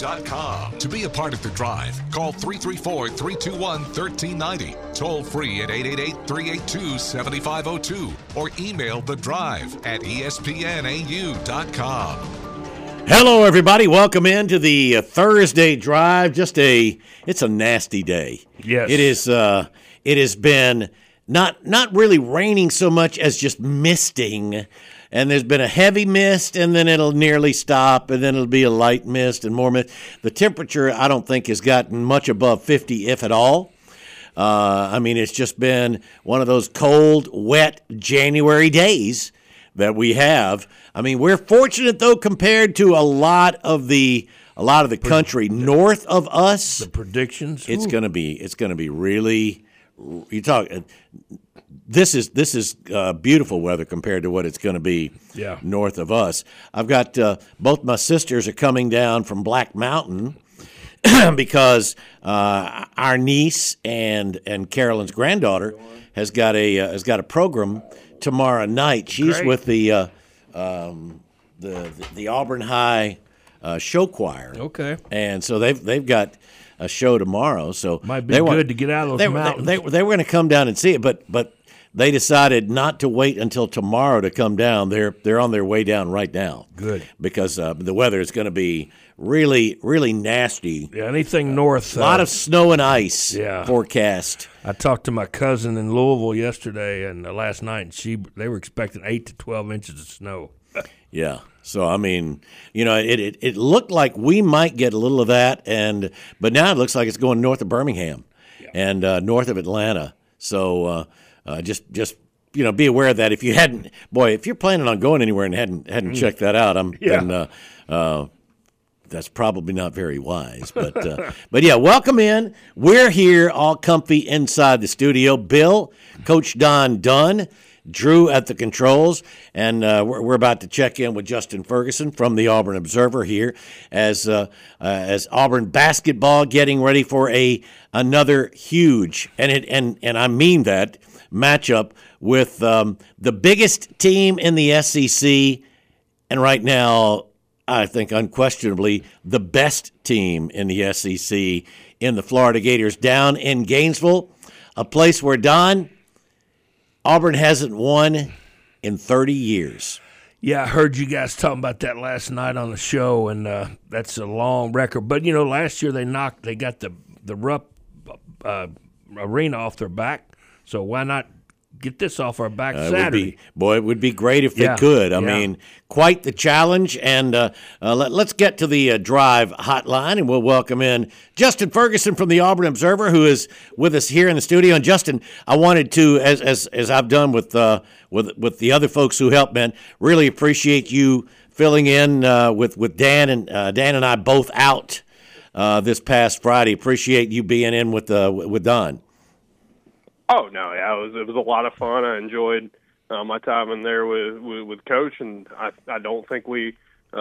ESPNAU.com. To be a part of the drive, call 334-321-1390. Toll free at 888-382-7502 or email The Drive at ESPNAU.com. Hello, everybody. Welcome into the Thursday drive. It's a nasty day. Yes. It has been not really raining so much as just misting. And there's been a heavy mist, and then it'll nearly stop, and then it'll be a light mist and more mist. The temperature, I don't think, has gotten much above 50, if at all. It's just been one of those cold, wet January days that we have. We're fortunate, though, compared to a lot of the country north of us. The predictions. It's going to be really. You talk. This is beautiful weather compared to what it's going to be north of us. I've got both my sisters are coming down from Black Mountain because our niece and Carolyn's granddaughter has got a program tomorrow night. She's Great. with the Auburn High show choir. Okay. And so they've got a show tomorrow. So might be good to get out of those mountains. They were going to come down and see it, but they decided not to wait until tomorrow to come down. They're on their way down right now. Good. Because the weather is going to be really, really nasty. Yeah, anything north. A lot of snow and ice forecast. I talked to my cousin in Louisville yesterday and last night, and they were expecting 8 to 12 inches of snow. Yeah. So, it looked like we might get a little of that, but now it looks like it's going north of Birmingham and north of Atlanta. So, just be aware of that. If you're planning on going anywhere and hadn't checked that out, then that's probably not very wise. But yeah, welcome in. We're here, all comfy inside the studio. Bill, Coach Don Dunn, Drew at the controls, and we're about to check in with Justin Ferguson from the Auburn Observer here as Auburn basketball getting ready for another huge and I mean that matchup with the biggest team in the SEC, and right now I think unquestionably the best team in the SEC in the Florida Gators down in Gainesville, a place where Auburn hasn't won in 30 years. Yeah, I heard you guys talking about that last night on the show, and that's a long record. But last year they got the Rupp arena off their back. So why not get this off our back Saturday? It would be great if they could. I mean, quite the challenge. And let's get to the drive hotline, and we'll welcome in Justin Ferguson from the Auburn Observer, who is with us here in the studio. And Justin, I wanted to, as I've done with the other folks who helped, man, really appreciate you filling in with Dan and I both out this past Friday. Appreciate you being in with Don. Oh no, yeah, it was a lot of fun. I enjoyed my time in there with Coach, and I don't think we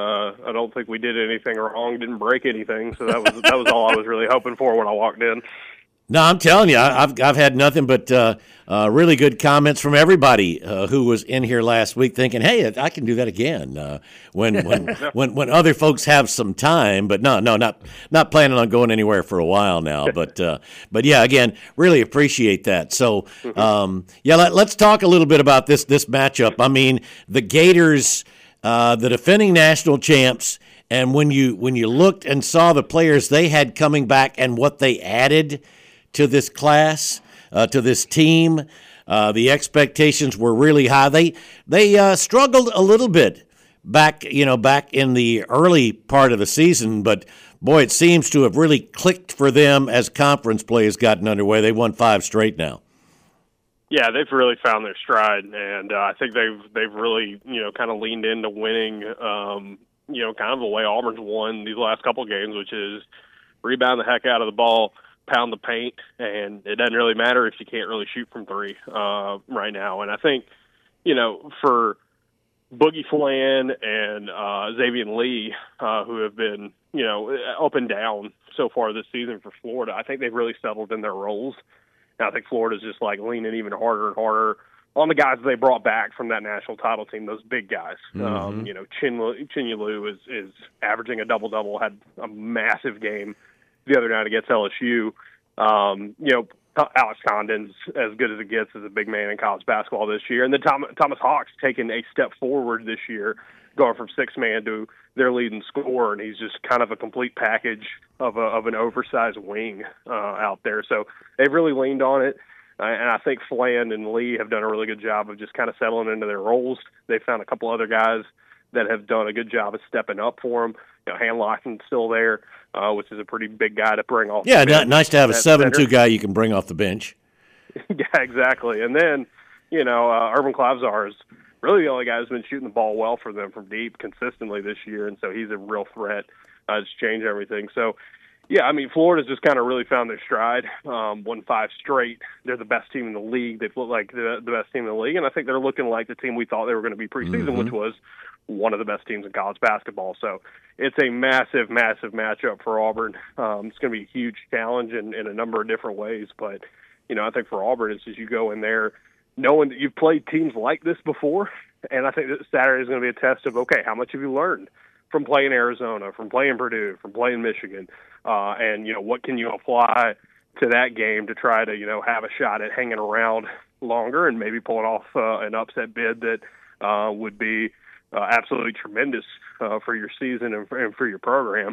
did anything wrong, didn't break anything. So that was all I was really hoping for when I walked in. No, I'm telling you, I've had nothing but really good comments from everybody who was in here last week, thinking, "Hey, I can do that again." When other folks have some time, but no, not planning on going anywhere for a while now. But yeah, again, really appreciate that. So let's talk a little bit about this matchup. I mean, the Gators, the defending national champs. And when you looked and saw the players they had coming back and what they added to this class, to this team, the expectations were really high. They struggled a little bit back in the early part of the season, but boy, it seems to have really clicked for them as conference play has gotten underway. They won 5 straight now. Yeah, they've really found their stride, and I think they've really kind of leaned into winning. Kind of the way Auburn's won these last couple games, which is rebound the heck out of the ball, pound the paint, and it doesn't really matter if you can't really shoot from 3 right now. And I think, for Boogie Flan and Xavier Lee, who have been, up and down so far this season for Florida, I think they've really settled in their roles. And I think Florida's just leaning even harder and harder on the guys they brought back from that national title team, those big guys. Chinyelu is averaging a double-double, had a massive game the other night against LSU. Alex Condon's as good as it gets as a big man in college basketball this year. And then Thomas Hawk's taken a step forward this year, going from six-man to their leading scorer, and he's just kind of a complete package of an oversized wing out there. So they've really leaned on it. And I think Fland and Lee have done a really good job of just kind of settling into their roles. They've found a couple other guys that have done a good job of stepping up for them. Hanlockton's still there, which is a pretty big guy to bring off. Yeah, nice to have a 7-2 guy you can bring off the bench. Yeah, exactly. And then, Urban Klavzar is really the only guy who's been shooting the ball well for them from deep consistently this year, and so he's a real threat to change everything. So, yeah, I mean, Florida's just kind of really found their stride. Won 5 straight. They're the best team in the league. They've looked like the best team in the league, and I think they're looking like the team we thought they were going to be preseason, which was one of the best teams in college basketball. So it's a massive, massive matchup for Auburn. It's going to be a huge challenge in a number of different ways. But, I think for Auburn, it's as you go in there knowing that you've played teams like this before, and I think that Saturday is going to be a test of, okay, how much have you learned from playing Arizona, from playing Purdue, from playing Michigan, and, what can you apply to that game to try to, have a shot at hanging around longer and maybe pulling off an upset bid that would be absolutely tremendous for your season and for your program.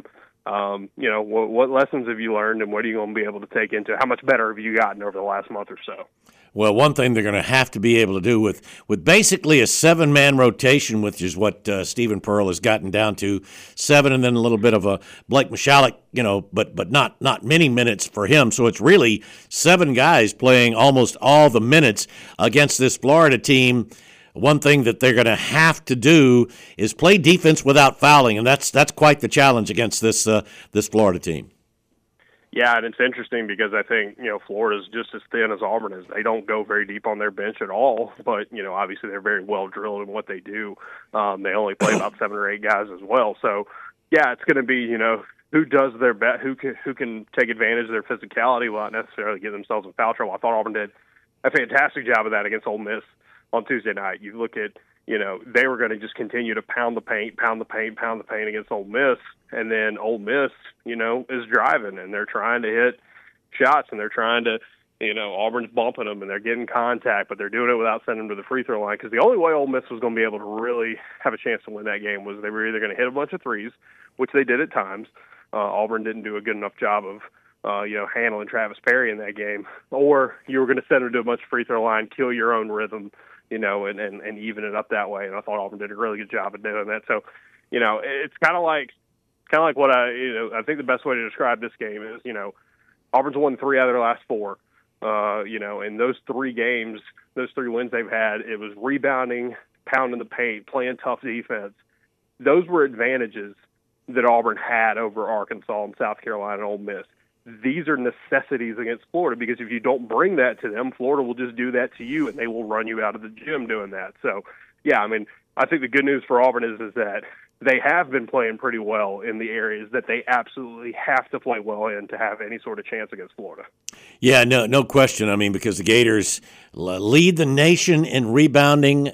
What lessons have you learned, and what are you going to be able to take into? How much better have you gotten over the last month or so? Well, one thing they're going to have to be able to do with basically a 7-man rotation, which is what Stephen Pearl has gotten down to, 7 and then a little bit of a Blake Michalek, but not many minutes for him. So it's really 7 guys playing almost all the minutes against this Florida team. One thing that they're going to have to do is play defense without fouling, and that's quite the challenge against this Florida team. Yeah, and it's interesting because I think, Florida's just as thin as Auburn is. They don't go very deep on their bench at all, but, obviously they're very well drilled in what they do. They only play about 7 or 8 guys as well. So, yeah, it's going to be, who does their best, who can take advantage of their physicality without necessarily get themselves in foul trouble. I thought Auburn did a fantastic job of that against Ole Miss on Tuesday night. You look at, they were going to just continue to pound the paint against Ole Miss. And then Ole Miss, is driving, and they're trying to hit shots, and they're trying to, Auburn's bumping them, and they're getting contact, but they're doing it without sending them to the free throw line. Because the only way Ole Miss was going to be able to really have a chance to win that game was they were either going to hit a bunch of threes, which they did at times. Auburn didn't do a good enough job of, handling Travis Perry in that game, or you were going to send them to a bunch of free throw line, kill your own rhythm, and even it up that way. And I thought Auburn did a really good job of doing that. So, it's kind of like what I think the best way to describe this game is, Auburn's won 3 out of their last 4. In those 3 games, those 3 wins they've had, it was rebounding, pounding the paint, playing tough defense. Those were advantages that Auburn had over Arkansas and South Carolina and Ole Miss. These are necessities against Florida, because if you don't bring that to them, Florida will just do that to you, and they will run you out of the gym doing that. So, yeah, I mean, I think the good news for Auburn is that they have been playing pretty well in the areas that they absolutely have to play well in to have any sort of chance against Florida. Yeah, no question. I mean, because the Gators lead the nation in rebounding.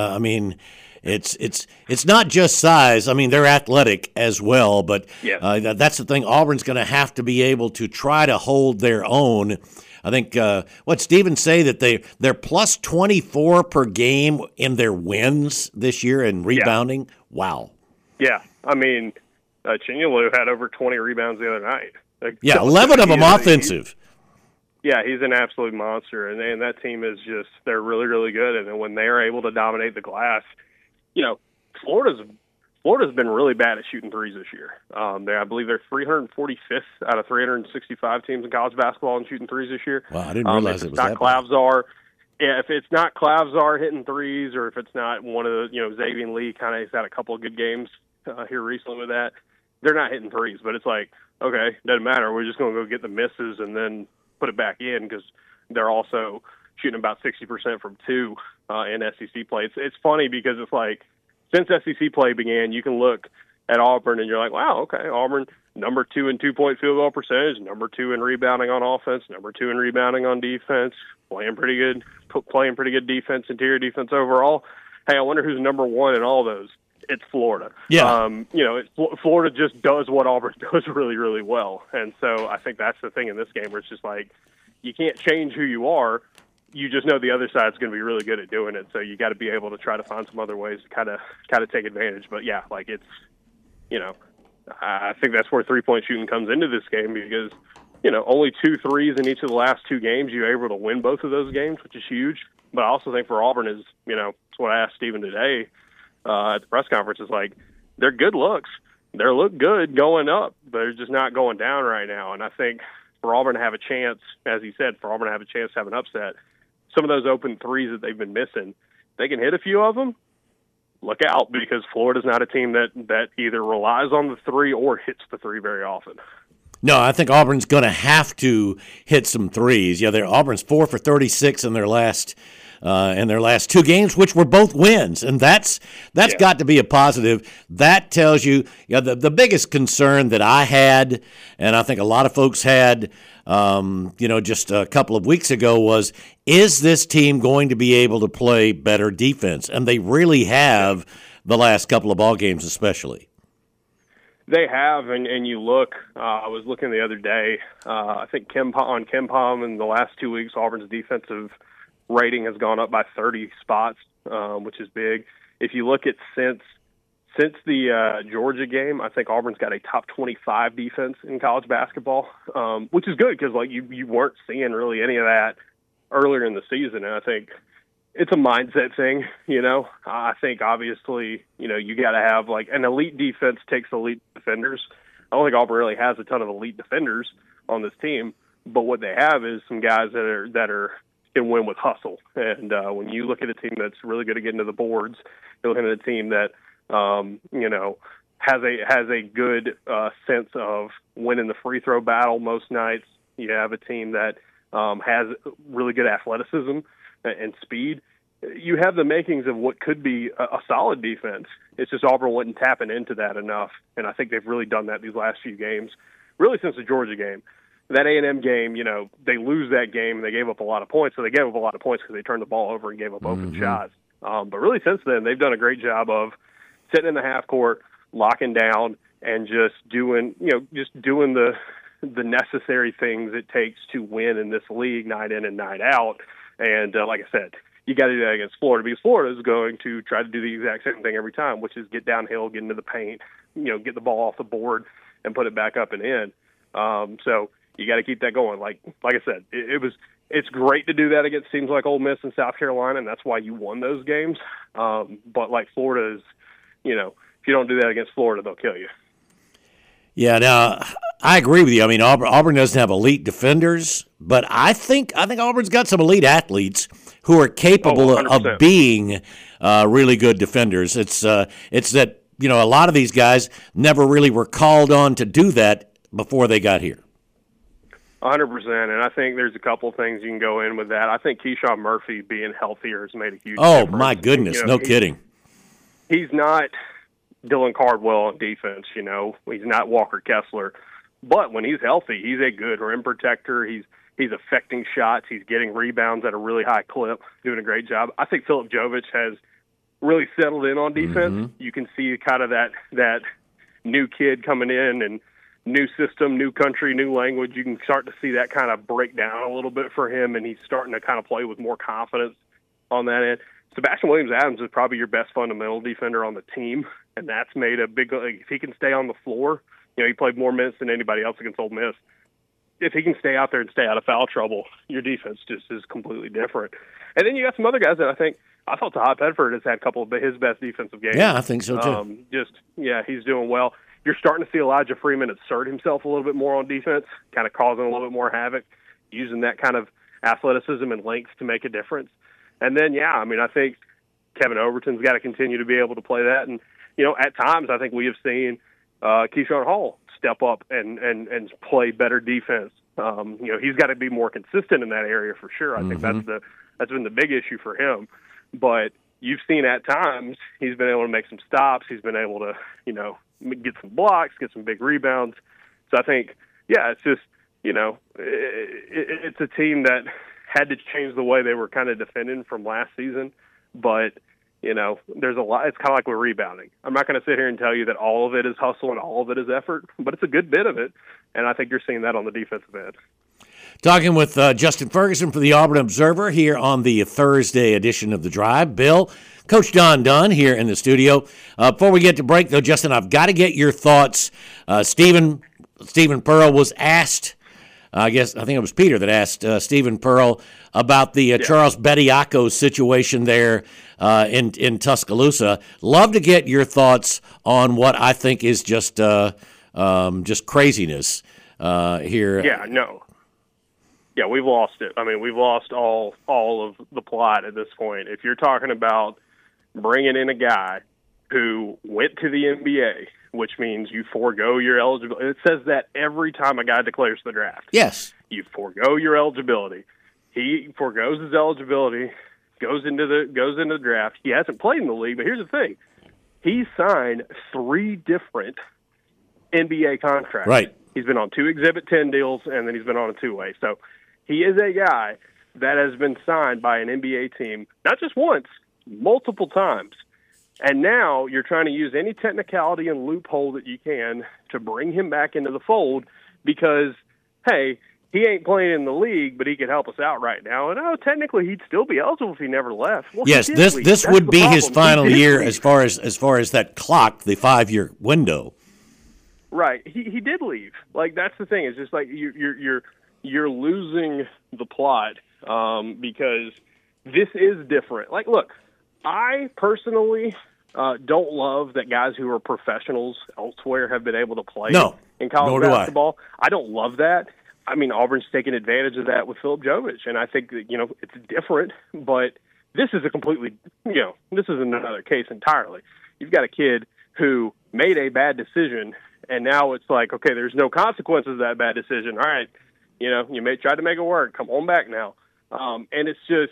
It's not just size. I mean, they're athletic as well, but that's the thing. Auburn's going to have to be able to try to hold their own. I think what Stevens say that they're plus 24 per game in their wins this year in rebounding. Yeah. Wow. Yeah, I mean, Chinyelu had over 20 rebounds the other night. 11 of them offensive. He's an absolute monster, and that team is they're really, really good. And then when they're able to dominate the glass, Florida's been really bad at shooting threes this year. I believe they're 345th out of 365 teams in college basketball in shooting threes this year. Wow, I didn't realize it was that Klavzar. Yeah, if it's not Klavzar hitting threes, or if it's not one of the, Xavier Lee has had a couple of good games here recently with that, they're not hitting threes. But it's like, okay, doesn't matter. We're just going to go get the misses and then put it back in, because they're also shooting about 60% from 2 in SEC play. It's funny because it's like, since SEC play began, you can look at Auburn and you're like, wow, okay, Auburn, number 2 in 2-point field goal percentage, number 2 in rebounding on offense, number 2 in rebounding on defense, playing pretty good defense, interior defense overall. Hey, I wonder who's number 1 in all those. It's Florida. Yeah. Florida just does what Auburn does really, really well. And so I think that's the thing in this game where it's just like, you can't change who you are. You just know the other side's going to be really good at doing it. So you got to be able to try to find some other ways to kind of take advantage. But yeah, like it's, I think that's where 3-point shooting comes into this game because, only 2 threes in each of the last 2 games. You're able to win both of those games, which is huge. But I also think for Auburn is, it's what I asked Stephen today at the press conference is like, they're good looks. They look good going up. They're just not going down right now. And I think for Auburn to have a chance, as he said, for Auburn to have a chance to have an upset, some of those open threes that they've been missing, they can hit a few of them. Look out, because Florida's not a team that either relies on the 3 or hits the 3 very often. No, I think Auburn's going to have to hit some threes. Yeah, Auburn's 4 for 36 in their last 2 games, which were both wins, and that's got to be a positive. That tells you, the biggest concern that I had, and I think a lot of folks had, just a couple of weeks ago was, is this team going to be able to play better defense? And they really have the last couple of ball games, especially. They have, and you look. I was looking the other day. I think on KenPom in the last 2 weeks, Auburn's defensive rating has gone up by 30 spots, which is big. If you look at since the Georgia game, I think Auburn's got a top 25 defense in college basketball, which is good because you weren't seeing really any of that earlier in the season, and I think it's a mindset thing. I think obviously you got to have like an elite defense takes elite defenders. I don't think Auburn really has a ton of elite defenders on this team, but what they have is some guys that are can win with hustle. And when you look at a team that's really good at getting to the boards, you're looking at a team that has a good sense of winning the free throw battle most nights. You have a team that has really good athleticism and speed. You have the makings of what could be a solid defense. It's just Auburn wasn't tapping into that enough, and I think they've really done that these last few games, really since the Georgia game. That A&M game, they lose that game, and they gave up a lot of points. So they gave up a lot of points because they turned the ball over and gave up open shots. But really since then, they've done a great job of sitting in the half court, locking down, and just doing the necessary things it takes to win in this league night in and night out. And like I said, you got to do that against Florida because Florida is going to try to do the exact same thing every time, which is get downhill, get into the paint, get the ball off the board and put it back up and in. So you got to keep that going. Like I said, it's great to do that against teams like Ole Miss and South Carolina, and that's why you won those games. But like Florida is, if you don't do that against Florida, they'll kill you. Yeah, now I agree with you. I mean, Auburn doesn't have elite defenders, but I think Auburn's got some elite athletes who are capable of being really good defenders. It's that a lot of these guys never really were called on to do that before they got here. 100%, and I think there's a couple things you can go in with that. I think Keyshawn Murphy being healthier has made a huge difference. Oh, my goodness, no kidding. He's not Dylan Cardwell on defense, He's not Walker Kessler. But when he's healthy, he's a good rim protector. He's affecting shots. He's getting rebounds at a really high clip, doing a great job. I think Philip Jovich has really settled in on defense. Mm-hmm. You can see kind of that new kid coming in and new system, new country, new language. You can start to see that kind of break down a little bit for him, and he's starting to kind of play with more confidence on that end. Sebastian Williams-Adams is probably your best fundamental defender on the team, and that's made a big – if he can stay on the floor, he played more minutes than anybody else against Ole Miss. If he can stay out there and stay out of foul trouble, your defense just is completely different. And then you got some other guys that I thought Tahat Bedford has had a couple of his best defensive games. Yeah, I think so too. He's doing well. You're starting to see Elijah Freeman assert himself a little bit more on defense, kind of causing a little bit more havoc, using that kind of athleticism and length to make a difference. And then, I think Kevin Overton's got to continue to be able to play that. And, at times I think we have seen Keyshawn Hall step up and play better defense. He's got to be more consistent in that area for sure. I think that's been the big issue for him. But you've seen at times he's been able to make some stops. He's been able to, get some blocks, get some big rebounds. So I think, yeah, it's just, it's a team that had to change the way they were kind of defending from last season. But, there's a lot. It's kind of like we're rebounding. I'm not going to sit here and tell you that all of it is hustle and all of it is effort, but it's a good bit of it. And I think you're seeing that on the defensive end. Talking with Justin Ferguson for the Auburn Observer here on the Thursday edition of The Drive. Bill, Coach Don Dunn here in the studio. Before we get to break, though, Justin, I've got to get your thoughts. Stephen Pearl was asked, I think it was Peter that asked Stephen Pearl about the Charles Bediako situation there in Tuscaloosa. Love to get your thoughts on what I think is just craziness here. Yeah, no. Yeah, we've lost it. I mean, we've lost all of the plot at this point. If you're talking about bringing in a guy who went to the NBA, which means you forego your eligibility. It says that every time a guy declares the draft. Yes. You forego your eligibility. He forgoes his eligibility, goes into the draft. He hasn't played in the league, but here's the thing. He signed 3 different NBA contracts. Right. He's been on 2 Exhibit 10 deals, and then he's been on a 2-way. So he is a guy that has been signed by an NBA team, not just once, multiple times. And now you're trying to use any technicality and loophole that you can to bring him back into the fold because, hey, he ain't playing in the league, but he could help us out right now. And, technically he'd still be eligible if he never left. Well, yes, this would be his final year as far as that clock, the 5-year window. Right. He did leave. Like, that's the thing. It's just like you're losing the plot because this is different. Like, look, I personally don't love that guys who are professionals elsewhere have been able to play in college basketball. I don't love that. I mean, Auburn's taking advantage of that with Philip Jovich, and I think that, it's different, but this is a completely, this is another case entirely. You've got a kid who made a bad decision, and now it's like, okay, there's no consequences of that bad decision. All right, you may try to make it work. Come on back now. And it's just,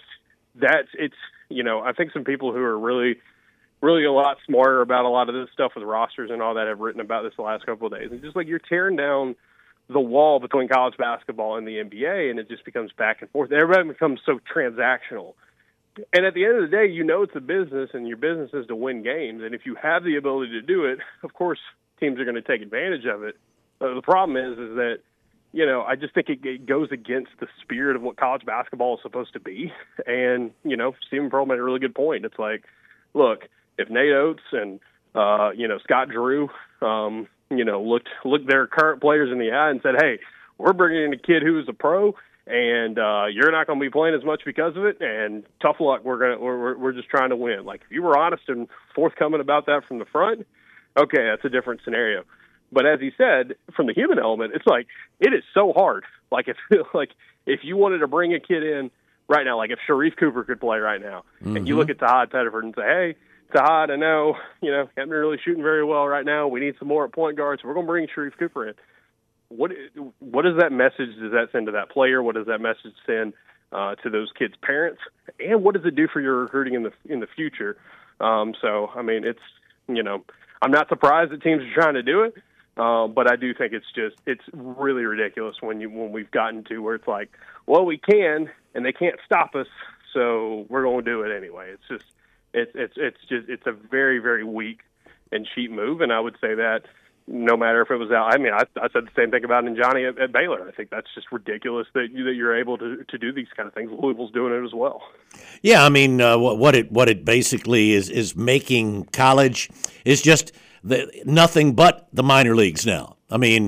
I think some people who are really, really a lot smarter about a lot of this stuff with rosters and all that have written about this the last couple of days. It's just like you're tearing down the wall between college basketball and the NBA, and it just becomes back and forth. Everybody becomes so transactional. And at the end of the day, it's a business, and your business is to win games. And if you have the ability to do it, of course, teams are going to take advantage of it. The problem is that, I just think it goes against the spirit of what college basketball is supposed to be. And, Stephen Pearl made a really good point. It's like, look, if Nate Oates and, Scott Drew, looked their current players in the eye and said, hey, we're bringing in a kid who is a pro, and you're not going to be playing as much because of it, and tough luck. We're just trying to win. Like, if you were honest and forthcoming about that from the front, okay, that's a different scenario. But as he said, from the human element, it's like it is so hard. Like if you wanted to bring a kid in right now, like if Sharif Cooper could play right now, and you look at Tahad Pettiford and say, hey, Tahad, I know, haven't been really shooting very well right now. We need some more at point guard, so we're going to bring Sharif Cooper in. What is that message does that send to that player? What does that message send to those kids' parents? And what does it do for your recruiting in the future? So, I mean, it's, I'm not surprised that teams are trying to do it, but I do think it's really ridiculous when we've gotten to where it's like, well, we can, and they can't stop us, so we're going to do it anyway. It's just, it's a very, very weak and cheap move, and I would say that no matter if it was out. I mean, I said the same thing about N'Jani at Baylor. I think that's just ridiculous that you're able to do these kind of things. Louisville's doing it as well. Yeah, I mean, what it basically is making college is just nothing but the minor leagues now. I mean,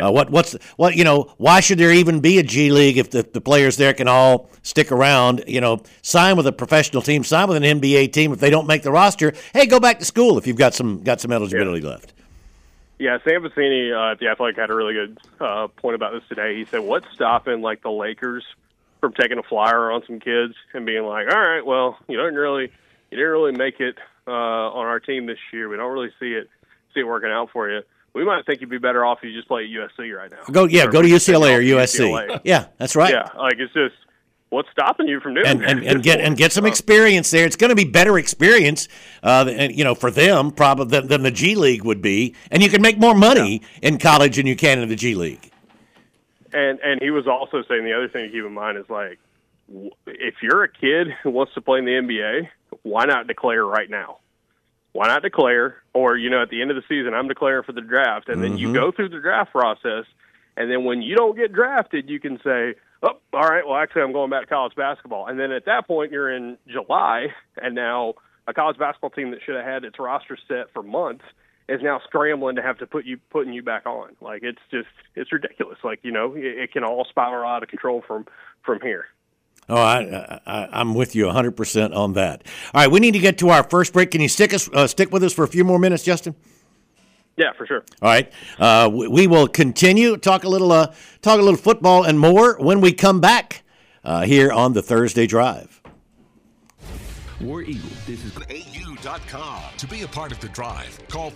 why should there even be a G League if the players there can all stick around? Sign with a professional team, sign with an NBA team. If they don't make the roster, hey, go back to school if you've got some eligibility left. Yeah, Sam Vecini at The Athletic had a really good point about this today. He said, what's stopping, like, the Lakers from taking a flyer on some kids and being like, all right, well, you didn't really make it on our team this year. We don't really see it working out for you. We might think you'd be better off if you just play at USC right now. Go to UCLA or USC. Yeah, that's right. Yeah, like, it's just, what's stopping you from doing and get some experience there. It's going to be better experience, for them probably than the G League would be, and you can make more money in college than you can in the G League. And he was also saying the other thing to keep in mind is, like, if you're a kid who wants to play in the NBA, why not declare right now? Why not declare? Or, at the end of the season, I'm declaring for the draft, and then you go through the draft process, and then when you don't get drafted, you can say, oh, all right, well, actually, I'm going back to college basketball. And then at that point, you're in July, and now a college basketball team that should have had its roster set for months is now scrambling to have to putting you back on. Like, it's ridiculous. Like, it can all spiral out of control from here. Oh, I'm with you 100% on that. All right, we need to get to our first break. Can you stick with us for a few more minutes, Justin? Yeah, for sure. All right, we will continue talk a little football and more when we come back here on the Thursday Drive. War Eagle. This is AU.com. To be a part of the drive, call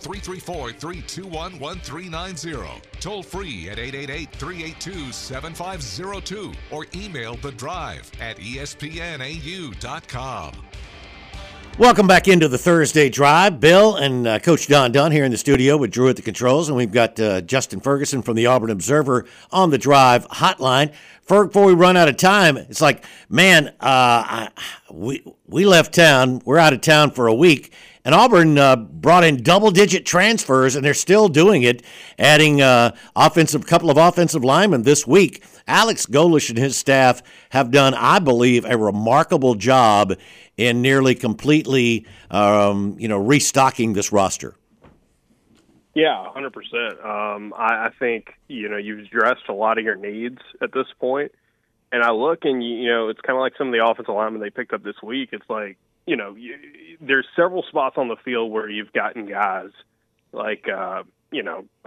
334-321-1390. Toll free at 888-382-7502 or email the drive at espnau.com. Welcome back into the Thursday Drive. Bill and Coach Don Dunn here in the studio with Drew at the controls, and we've got Justin Ferguson from the Auburn Observer on the Drive hotline. Before we run out of time, it's like, man, we left town. We're out of town for a week, and Auburn brought in double-digit transfers, and they're still doing it, adding a couple of offensive linemen this week. Alex Golesh and his staff have done, I believe, a remarkable job in nearly completely, restocking this roster. Yeah, 100%. I think, you've addressed a lot of your needs at this point. And I look and, it's kind of like some of the offensive linemen they picked up this week. It's like, there's several spots on the field where you've gotten guys like, corner, you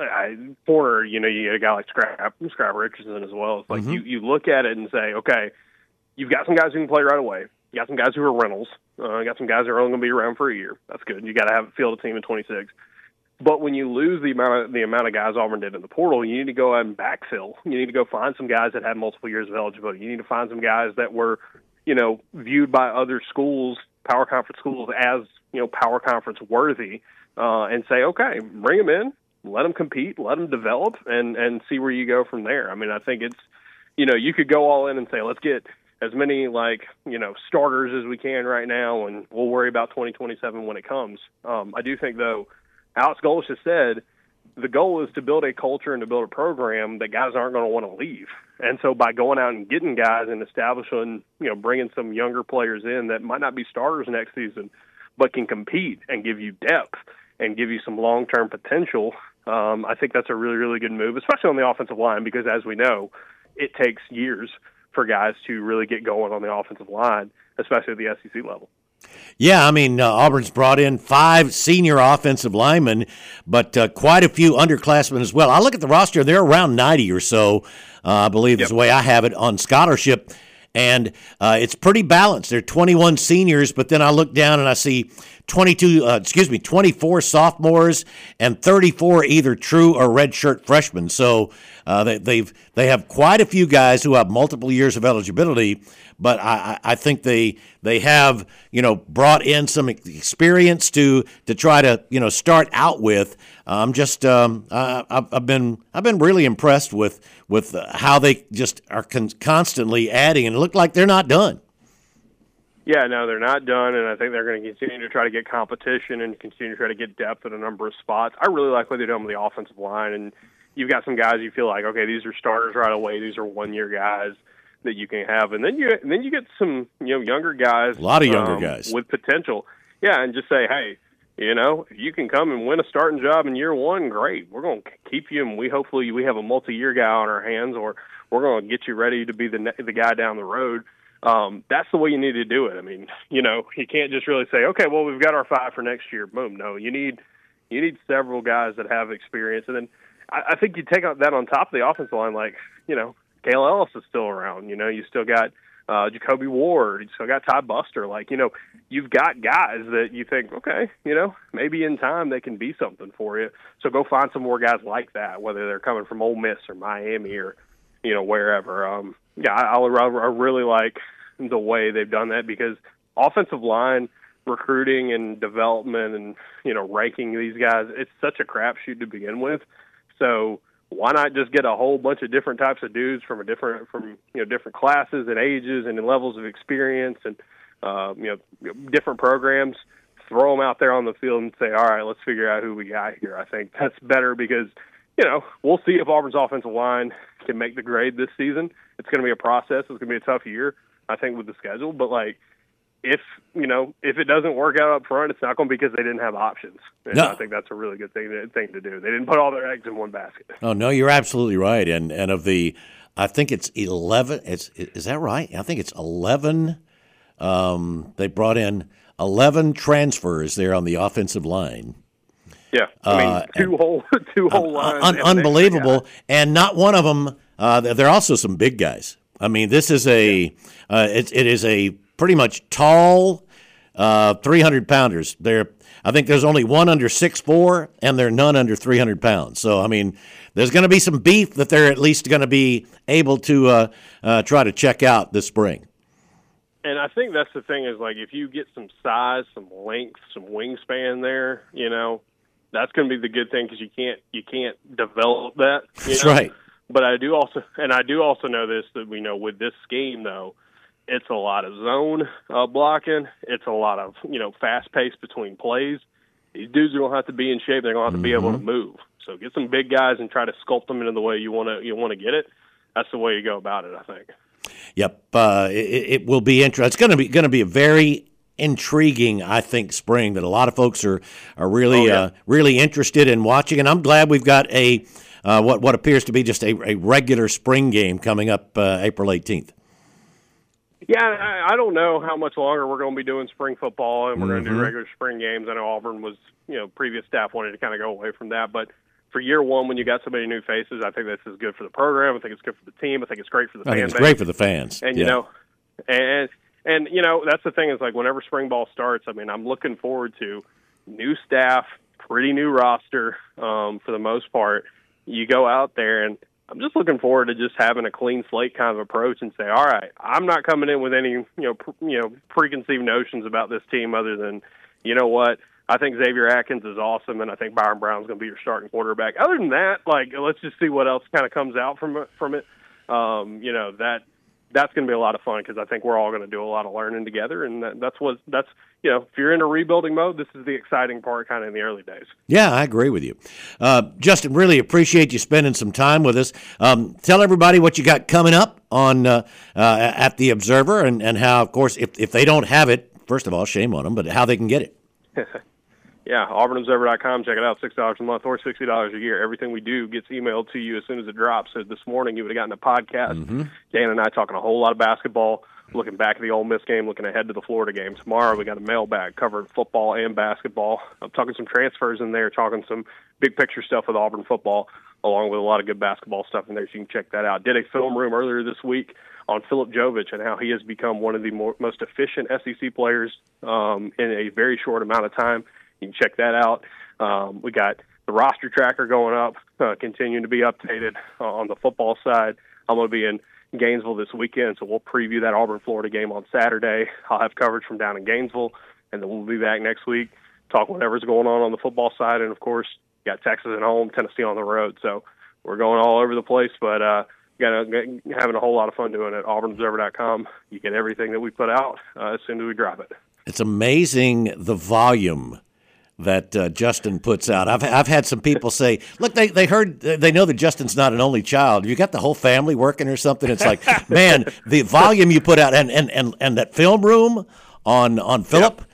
get a guy like Scrap Richardson as well. It's like you look at it and say, okay, you've got some guys who can play right away. You got some guys who are rentals. You got some guys who are only going to be around for a year. That's good. You got to have a field team in 26. But when you lose the amount of guys Auburn did in the portal, you need to go out and backfill. You need to go find some guys that had multiple years of eligibility. You need to find some guys that were, viewed by other schools, power conference schools, as power conference worthy, and say, okay, bring them in, let them compete, let them develop, and see where you go from there. I mean, I think it's, you could go all in and say, let's get as many starters as we can right now, and we'll worry about 2027 when it comes. I do think, though, Alex Golesh has said the goal is to build a culture and to build a program that guys aren't going to want to leave. And so by going out and getting guys and establishing, bringing some younger players in that might not be starters next season, but can compete and give you depth and give you some long-term potential, I think that's a really, really good move, especially on the offensive line, because as we know, it takes years for guys to really get going on the offensive line, especially at the SEC level. Yeah, I mean, Auburn's brought in 5 senior offensive linemen, but quite a few underclassmen as well. I look at the roster, they're around 90 or so, I believe is the way I have it, on scholarship, and it's pretty balanced. There are 21 seniors, but then I look down and I see 24 sophomores and 34 either true or redshirt freshmen. So they have quite a few guys who have multiple years of eligibility, but I think they have brought in some experience to try to start out with. I've been really impressed with how they just are constantly adding, and it looked like they're not done. Yeah, no, they're not done, and I think they're going to continue to try to get competition and continue to try to get depth at a number of spots. I really like what they're doing with the offensive line, and you've got some guys you feel like, okay, these are starters right away. These are one-year guys that you can have, and then you get some younger guys, a lot of younger guys with potential. Yeah, and just say, hey, if you can come and win a starting job in year one, great. We're going to keep you, and we have a multi-year guy on our hands, or we're going to get you ready to be the guy down the road. That's the way you need to do it. I mean, you can't just really say, okay, well, we've got our 5 for next year. Boom. No, you need several guys that have experience. And then I think you take that on top of the offensive line, like, Cale Ellis is still around. You still got Jacoby Ward. You still got Ty Buster. Like, you've got guys that you think, okay, maybe in time they can be something for you. So go find some more guys like that, whether they're coming from Ole Miss or Miami or, wherever. I really like the way they've done that, because offensive line recruiting and development and, ranking these guys, it's such a crapshoot to begin with. So why not just get a whole bunch of different types of dudes from different classes and ages and levels of experience and, different programs, throw them out there on the field and say, all right, let's figure out who we got here. I think that's better because, we'll see if Auburn's offensive line can make the grade this season. It's going to be a process. It's going to be a tough year, I think, with the schedule. But, if it doesn't work out up front, it's not going to be because they didn't have options. And no. I think that's a really good thing to do. They didn't put all their eggs in one basket. Oh, no, you're absolutely right. And of the, I think it's 11. Is that right? I think it's 11. They brought in 11 transfers there on the offensive line. Yeah, two whole lines. Unbelievable, and not one of them. There are also some big guys. I mean, this is it is a pretty much tall 300-pounders. I think there's only one under 6'4", and there are none under 300 pounds. So, I mean, there's going to be some beef that they're at least going to be able to try to check out this spring. And I think that's the thing is, if you get some size, some length, some wingspan there, that's going to be the good thing because you can't develop that. That's right. But I do also know this, that we know with this scheme though, it's a lot of zone blocking. It's a lot of fast pace between plays. These dudes are going to have to be in shape. They're going to have to be able to move. So get some big guys and try to sculpt them into the way you want to get it. That's the way you go about it, I think. Yep, it will be interesting. It's going to be a very intriguing, I think, spring that a lot of folks are really really interested in watching, and I'm glad we've got a what appears to be just a regular spring game coming up April 18th. Yeah, I don't know how much longer we're going to be doing spring football, and we're going to do regular spring games. I know Auburn was, previous staff wanted to kind of go away from that, but for year one, when you got so many new faces, I think this is good for the program. I think it's good for the team. I think it's great for the fan base. It's great for the fans. And, And that's the thing is whenever spring ball starts, I'm looking forward to new staff, pretty new roster for the most part. You go out there, and I'm just looking forward to just having a clean slate kind of approach and say, all right, I'm not coming in with any preconceived notions about this team other than, what, I think Xavier Atkins is awesome, and I think Byron Brown's going to be your starting quarterback. Other than that, let's just see what else kind of comes out from it. That's going to be a lot of fun because I think we're all going to do a lot of learning together, and that's if you're in a rebuilding mode, this is the exciting part kind of in the early days. Yeah, I agree with you. Justin, really appreciate you spending some time with us. Tell everybody what you got coming up on at the Observer and how, of course, if they don't have it, first of all, shame on them, but how they can get it. Yeah, auburnobserver.com. Check it out, $6 a month or $60 a year. Everything we do gets emailed to you as soon as it drops. So this morning you would have gotten a podcast. Dan and I talking a whole lot of basketball, looking back at the Ole Miss game, looking ahead to the Florida game. Tomorrow we got a mailbag covering football and basketball. I'm talking some transfers in there, talking some big picture stuff with Auburn football, along with a lot of good basketball stuff in there, so you can check that out. Did a film room earlier this week on Philip Jovich and how he has become one of the most efficient SEC players in a very short amount of time. You can check that out. We got the roster tracker going up, continuing to be updated on the football side. I'm going to be in Gainesville this weekend, so we'll preview that Auburn-Florida game on Saturday. I'll have coverage from down in Gainesville, and then we'll be back next week, talk whatever's going on the football side. And, of course, got Texas at home, Tennessee on the road. So we're going all over the place, but having a whole lot of fun doing it. auburnobserver.com. You get everything that we put out as soon as we drop it. It's amazing the volume that Justin puts out. I've had some people say, look, they know that Justin's not an only child. You got the whole family working or something. It's like, man, the volume you put out and that film room on Philip,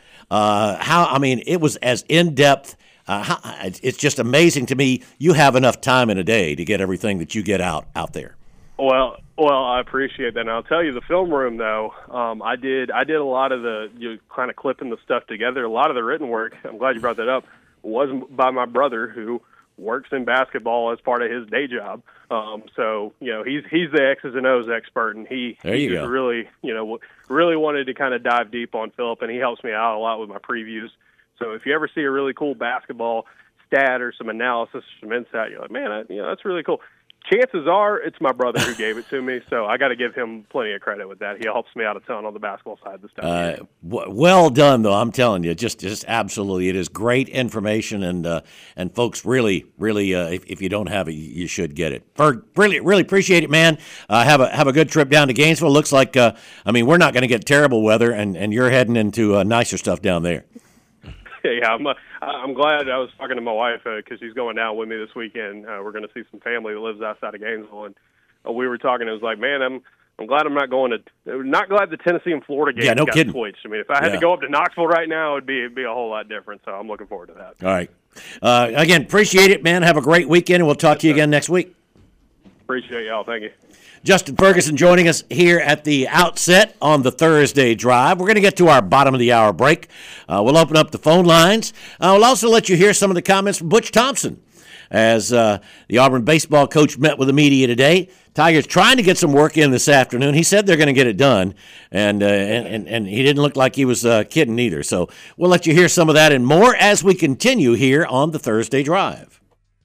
it was as in-depth. It's just amazing to me. You have enough time in a day to get everything that you get out there. Well, I appreciate that. And I'll tell you, the film room, though, I did a lot of the kind of clipping the stuff together. A lot of the written work, I'm glad you brought that up, was by my brother who works in basketball as part of his day job. So, he's the X's and O's expert, and he really wanted to kind of dive deep on Philip, and he helps me out a lot with my previews. So if you ever see a really cool basketball stat or some analysis or some insight, you're like, man, that's really cool. chances are it's my brother who gave it to me, so I got to give him plenty of credit with that. He helps me out a ton on the basketball side this time. Well done, though. I'm telling you, just absolutely, it is great information, and folks really, if you don't have it, you should get it. Ferg, really appreciate it, man. Have a good trip down to Gainesville. Looks like, we're not going to get terrible weather, and you're heading into nicer stuff down there. Yeah, I'm glad. I was talking to my wife because she's going down with me this weekend. We're going to see some family that lives outside of Gainesville, and we were talking. It was like, man, I'm glad I'm not going to. Not glad the Tennessee and Florida game got switched. I mean, if I had to go up to Knoxville right now, it'd be a whole lot different. So I'm looking forward to that. All right. Again, appreciate it, man. Have a great weekend, and we'll talk to you again next week. Appreciate y'all. Thank you. Justin Ferguson joining us here at the outset on the Thursday Drive. We're going to get to our bottom of the hour break. We'll open up the phone lines. We'll also let you hear some of the comments from Butch Thompson as the Auburn baseball coach met with the media today. Tigers trying to get some work in this afternoon. He said they're going to get it done, and he didn't look like he was kidding either. So we'll let you hear some of that and more as we continue here on the Thursday Drive.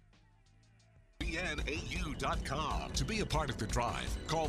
ESPNAU.com. To be a part of the drive, call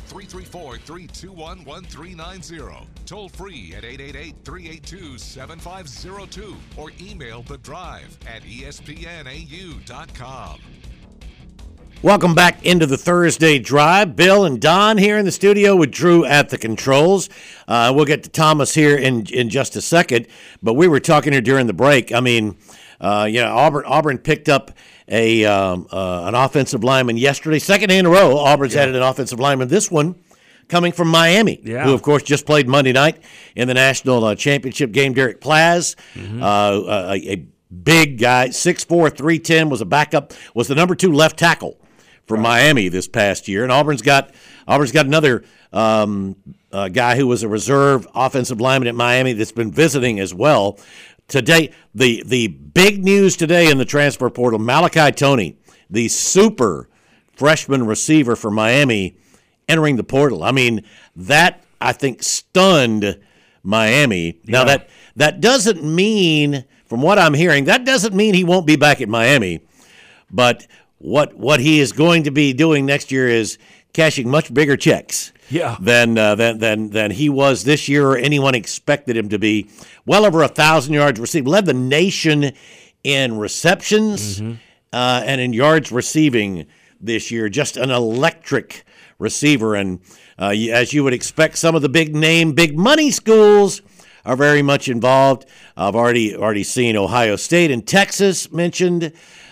334-321-1390. Toll free at 888-382-7502 or email the drive at ESPNAU.com. Welcome back into the Thursday Drive. Bill and Don here in the studio with Drew at the controls. We'll get to Thomas here in just a second, but we were talking here during the break. I mean, Auburn picked up an offensive lineman yesterday. Second day in a row, Auburn's added an offensive lineman. This one coming from Miami, who, of course, just played Monday night in the national championship game. Derek Plaz, a big guy, 6'4", 310, was a backup, was the number 2 left tackle for Miami this past year. And Auburn's got another guy who was a reserve offensive lineman at Miami that's been visiting as well. Today, the big news today in the transfer portal, Malachi Toney, the super freshman receiver for Miami, entering the portal. I mean, that, I think, stunned Miami. Now, that doesn't mean, from what I'm hearing, that doesn't mean he won't be back at Miami. But what he is going to be doing next year is cashing much bigger checks than he was this year or anyone expected him to be. Well over 1,000 yards received. Led the nation in receptions and in yards receiving this year. Just an electric receiver. And as you would expect, some of the big name, big money schools are very much involved. I've already seen Ohio State and Texas mentioned.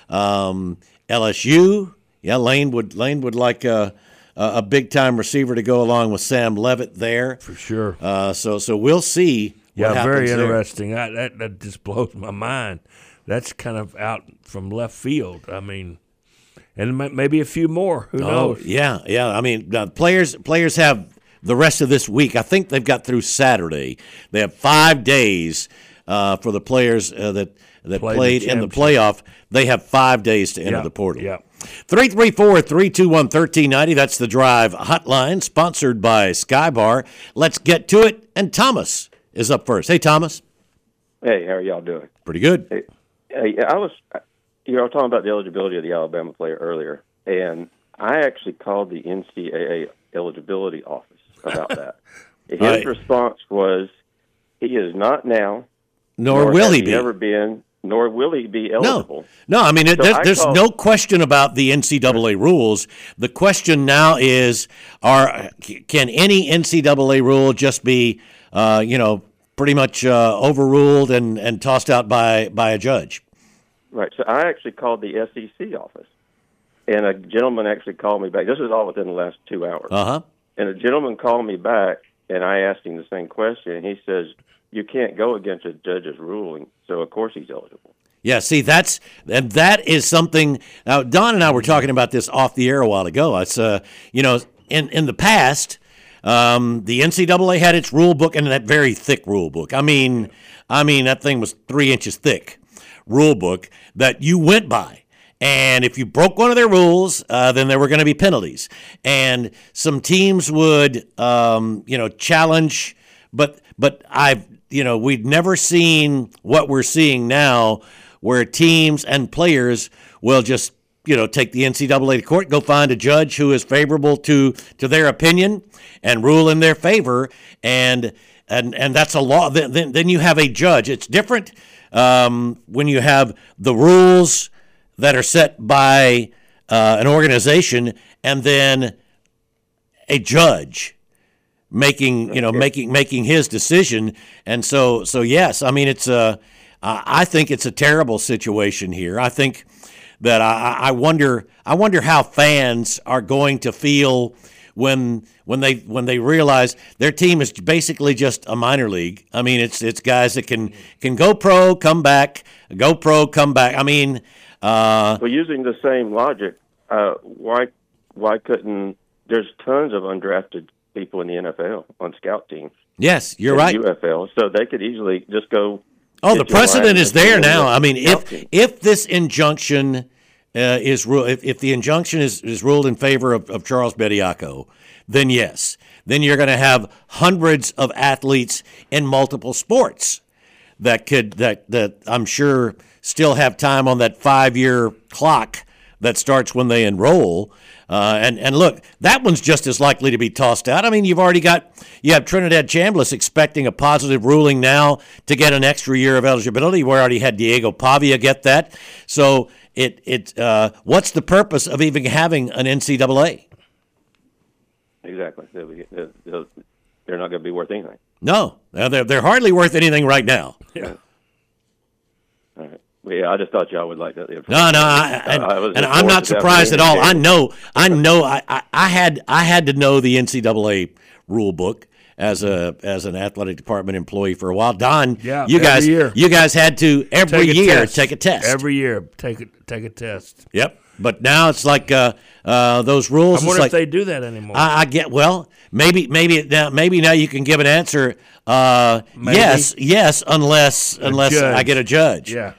LSU, Lane would like a big time receiver to go along with Sam Levitt there for sure. So we'll see. What happens very there. interesting. That just blows my mind. That's kind of out from left field. I mean, and maybe a few more. Who knows? Yeah. I mean, players have the rest of this week. I think they've got through Saturday. They have 5 days for the players that played in the playoff. They have 5 days to enter the portal. Yeah. 334-321-1390. That's the Drive hotline, sponsored by Skybar. Let's get to it. And Thomas is up first. Hey, Thomas. Hey, how are y'all doing? Pretty good. Hey, I was talking about the eligibility of the Alabama player earlier, and I actually called the NCAA eligibility office about that. His response was, he is not now, nor will he be. Ever been, nor will he be eligible. No. I mean, there's no question about the NCAA rules. The question now is, can any NCAA rule just be, pretty much overruled and tossed out by a judge? Right. So I actually called the SEC office, and a gentleman actually called me back. This is all within the last 2 hours. And a gentleman called me back, and I asked him the same question, and he says, you can't go against a judge's ruling, so of course he's eligible. Yeah, see, that is something. Now, Don and I were talking about this off the air a while ago. It's in the past, the NCAA had its rule book, and that very thick rule book. I mean that thing was 3 inches thick rule book that you went by. And if you broke one of their rules, then there were going to be penalties. And some teams would, challenge. But we'd never seen what we're seeing now, where teams and players will just take the NCAA to court, go find a judge who is favorable to their opinion and rule in their favor, and that's a law. Then you have a judge. It's different when you have the rules that are set by an organization and then a judge making his decision. And so yes, I mean I think it's a terrible situation here. I think that I wonder how fans are going to feel when they realize their team is basically just a minor league. I mean, it's guys that can go pro, come back, go pro, come back. I mean, well, using the same logic, why couldn't? There's tons of undrafted people in the NFL on scout teams. Yes, you're right. UFL, so they could easily just go. Oh, the precedent is there now. I mean, if this injunction is ruled, if the injunction is ruled in favor of Charles Bediako, then yes, then you're going to have hundreds of athletes in multiple sports that I'm sure still have time on that 5-year clock that starts when they enroll. And look, that one's just as likely to be tossed out. I mean, you have Trinidad Chambliss expecting a positive ruling now to get an extra year of eligibility. We already had Diego Pavia get that. So what's the purpose of even having an NCAA? Exactly. They're not going to be worth anything. No, they're hardly worth anything right now. Yeah. All right. Well, yeah, I just thought y'all would like that. No, and I'm not surprised at all. I know. I had to know the NCAA rule book as an athletic department employee for a while. Don, you guys had to every year take a test. Every year, take a test. Yep. But now it's like those rules. I wonder if they do that anymore. I get maybe now you can give an answer. Yes, unless I get a judge. Yeah.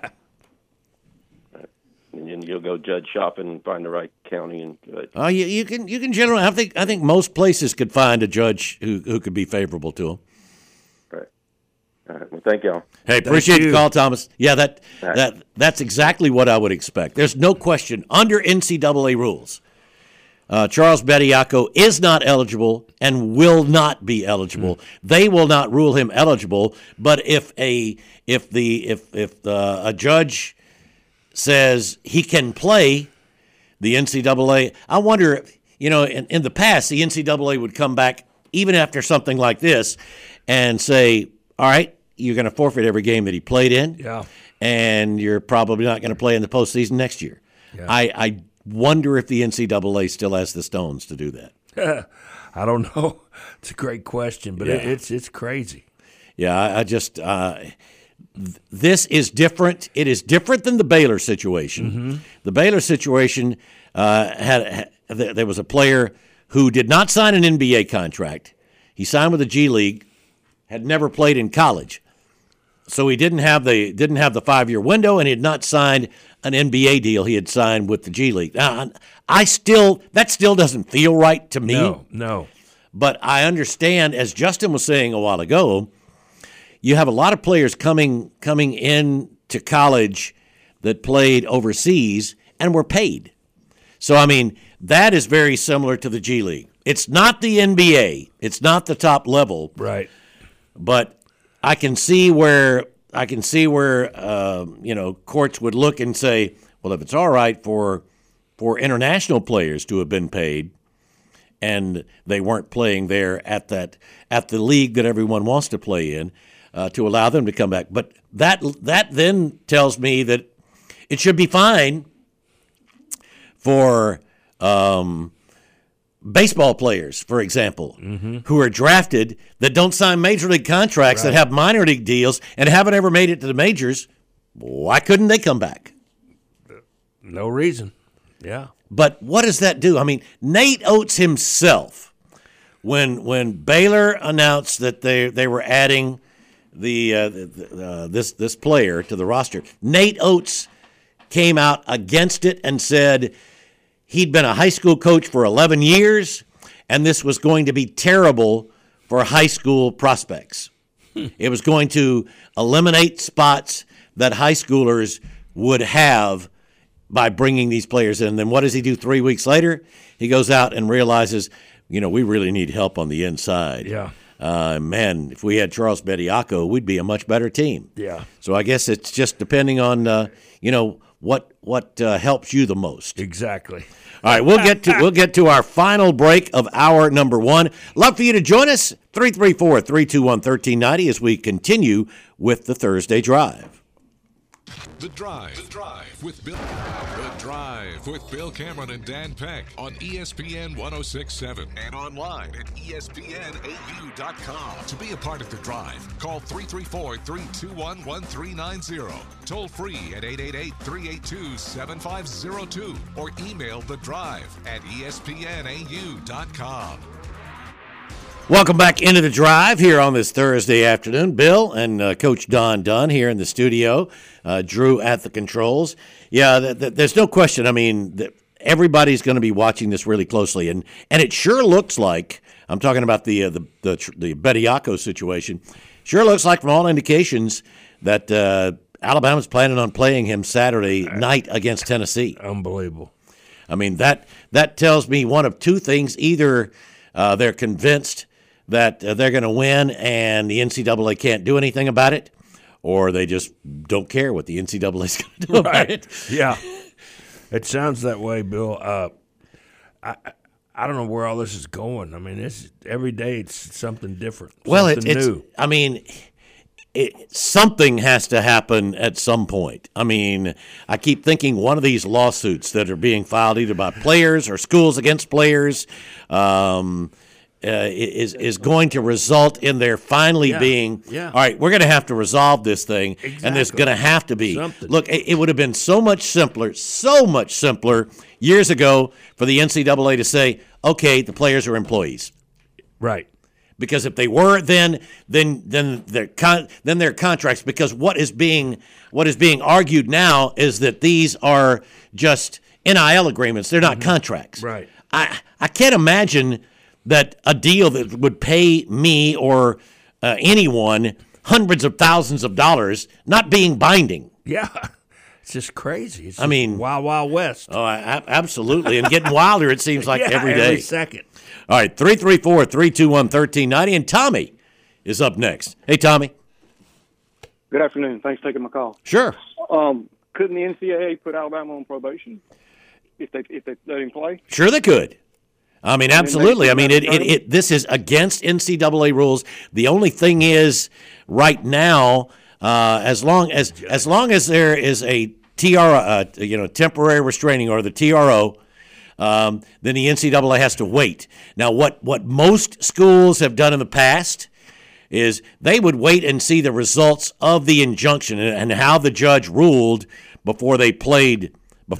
And then you'll go judge shopping and find the right county and judge. Oh, you can generally. I think most places could find a judge who could be favorable to them. Right. All right. Well, thank y'all. Hey, appreciate the call, Thomas. Yeah, that's exactly what I would expect. There's no question under NCAA rules. Charles Bediako is not eligible and will not be eligible. They will not rule him eligible. But if a judge says he can play, the NCAA, I wonder if, in the past, the NCAA would come back even after something like this and say, all right, you're going to forfeit every game that he played in, and you're probably not going to play in the postseason next year. Yeah. I wonder if the NCAA still has the stones to do that. I don't know. It's a great question, but it's crazy. Yeah, I just this is different. It is different than the Baylor situation. Mm-hmm. The Baylor situation there was a player who did not sign an NBA contract. He signed with the G League, had never played in college, so he didn't have the 5-year window, and he had not signed an NBA deal. He had signed with the G League. Now, that still doesn't feel right to me. No. But I understand, as Justin was saying a while ago, you have a lot of players coming in to college that played overseas and were paid. So, I mean, that is very similar to the G League. It's not the NBA. It's not the top level. Right. But I can see where courts would look and say, well, if it's all right for international players to have been paid and they weren't playing there at the league that everyone wants to play in, to allow them to come back. But that then tells me that it should be fine for baseball players, for example, who are drafted that don't sign major league contracts, that have minor league deals and haven't ever made it to the majors. Why couldn't they come back? No reason. Yeah. But what does that do? I mean, Nate Oates himself, when Baylor announced that they were adding this player to the roster, Nate Oates came out against it and said he'd been a high school coach for 11 years, and this was going to be terrible for high school prospects. It was going to eliminate spots that high schoolers would have by bringing these players in. Then what does he do 3 weeks later? He goes out and realizes, we really need help on the inside. Yeah. Man, if we had Charles Bediako, we'd be a much better team. Yeah. So I guess it's just depending on, what helps you the most. Exactly. All right, we'll get to our final break of hour number 1. Love for you to join us, 334-321-1390, as we continue with the Thursday Drive. The Drive with Bill. The Drive with Bill Cameron and Dan Peck on ESPN 106.7 and online at ESPNAU.com. To be a part of The Drive, call 334-321-1390. Toll free at 888-382-7502 or email The Drive at ESPNAU.com. Welcome back into The Drive here on this Thursday afternoon. Bill and Coach Don Dunn here in the studio. Drew at the controls. Yeah, there's no question. I mean, everybody's going to be watching this really closely, and it sure looks like, I'm talking about the Bediako situation, sure looks like from all indications that Alabama's planning on playing him Saturday night against Tennessee. Unbelievable. I mean, that tells me one of two things. Either they're convinced that they're going to win and the NCAA can't do anything about it, or they just don't care what the NCAA is going to do about it. Yeah. It sounds that way, Bill. I don't know where all this is going. I mean, every day it's something different. Well, something it's new. I mean, something has to happen at some point. I mean, I keep thinking one of these lawsuits that are being filed either by players or schools against players is going to result in there finally being, all right, we're going to have to resolve this thing, and there's going to have to be. Something. Look, it would have been so much simpler years ago for the NCAA to say, okay, the players are employees. Right. Because if they were, then their contracts. Because what is being argued now is that these are just NIL agreements; they're not contracts. Right. I can't imagine that a deal that would pay me or anyone hundreds of thousands of dollars not being binding. Yeah. It's just crazy. It's I mean, Wild Wild West. Oh, absolutely, and getting wilder. It seems like every day, every second. All right, 334-321-1390, and Tommy is up next. Hey, Tommy. Good afternoon. Thanks for taking my call. Sure. Couldn't the NCAA put Alabama on probation if they let him play? Sure, they could. I mean, absolutely. I mean, this is against NCAA rules. The only thing is, right now, as long as there is a temporary restraining order, the TRO, then the NCAA has to wait. Now, what most schools have done in the past is they would wait and see the results of the injunction and how the judge ruled before they played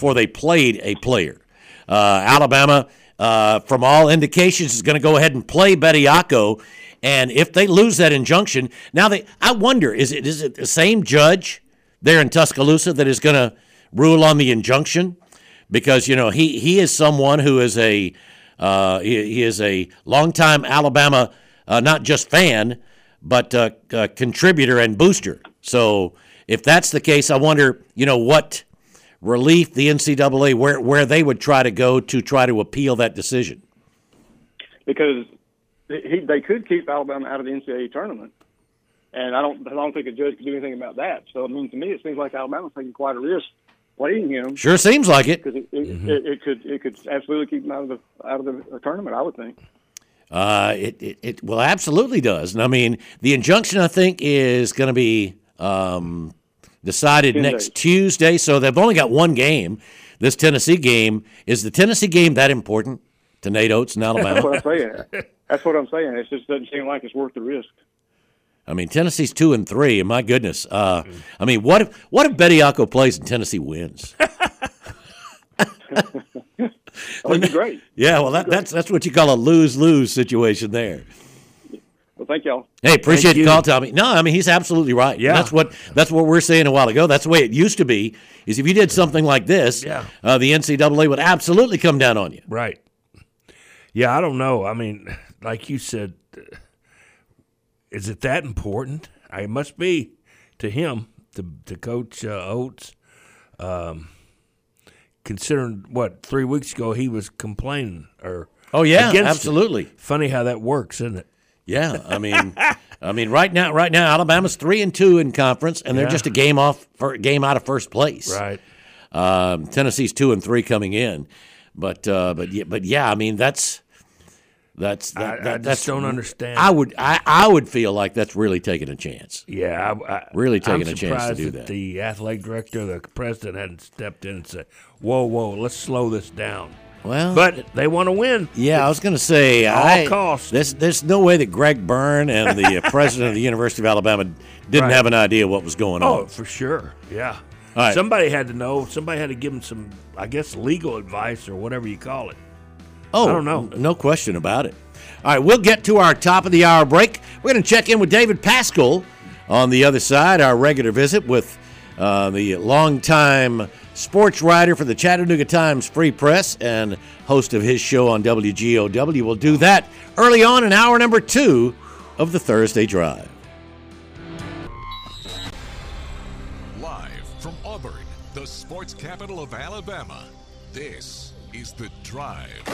a player. Alabama, from all indications, is going to go ahead and play Bediako, and if they lose that injunction, I wonder, is it the same judge there in Tuscaloosa that is going to rule on the injunction? Because he is someone who is he is a longtime Alabama not just fan but contributor and booster. So if that's the case, I wonder what relief the NCAA where they would try to go to try to appeal that decision. Because they could keep Alabama out of the NCAA tournament, and I don't think a judge could do anything about that. So I mean, to me, it seems like Alabama's taking quite a risk playing him. Sure seems like it. Because it could absolutely keep him out of the tournament, I would think. It well absolutely does. And I mean, the injunction I think is going to be decided next Tuesday. So they've only got one game. This Tennessee game, is the Tennessee game that important to Nate Oates and Alabama? That's what I'm saying. It just doesn't seem like it's worth the risk. I mean, Tennessee's 2-3, and my goodness. I mean, what if Bediako plays and Tennessee wins? That would be great. Yeah, well, that's what you call a lose-lose situation there. Well, thank y'all. Hey, appreciate the call, Tommy. No, I mean, he's absolutely right. Yeah. That's what we're saying a while ago. That's the way it used to be, is if you did something like this, the NCAA would absolutely come down on you. Right. Yeah, I don't know. I mean, like you said, is it that important? It must be to him, to Coach Oates. considering 3 weeks ago he was complaining or oh yeah, against absolutely. It. Funny how that works, isn't it? Yeah, I mean, right now, Alabama's 3-2 in conference, and they're just a game out of first place. Right. Tennessee's 2-3 coming in, but yeah, I mean I just don't understand. I would feel like that's really taking a chance. Yeah, really taking a chance to do that. that. The athletic director, the president, hadn't stepped in and said, "Whoa, let's slow this down." Well, but they want to win. Yeah, I was going to say, all costs. There's no way that Greg Byrne and the president of the University of Alabama didn't have an idea what was going on. Oh, for sure. Yeah. All right. Somebody had to know. Somebody had to give him some, I guess, legal advice or whatever you call it. Oh, I don't know. No question about it. All right, we'll get to our top of the hour break. We're going to check in with David Pascal on the other side, our regular visit with the longtime sports writer for the Chattanooga Times Free Press and host of his show on WGOW. We'll do that early on in hour number 2 of the Thursday Drive. Live from Auburn, the sports capital of Alabama, this is The Drive.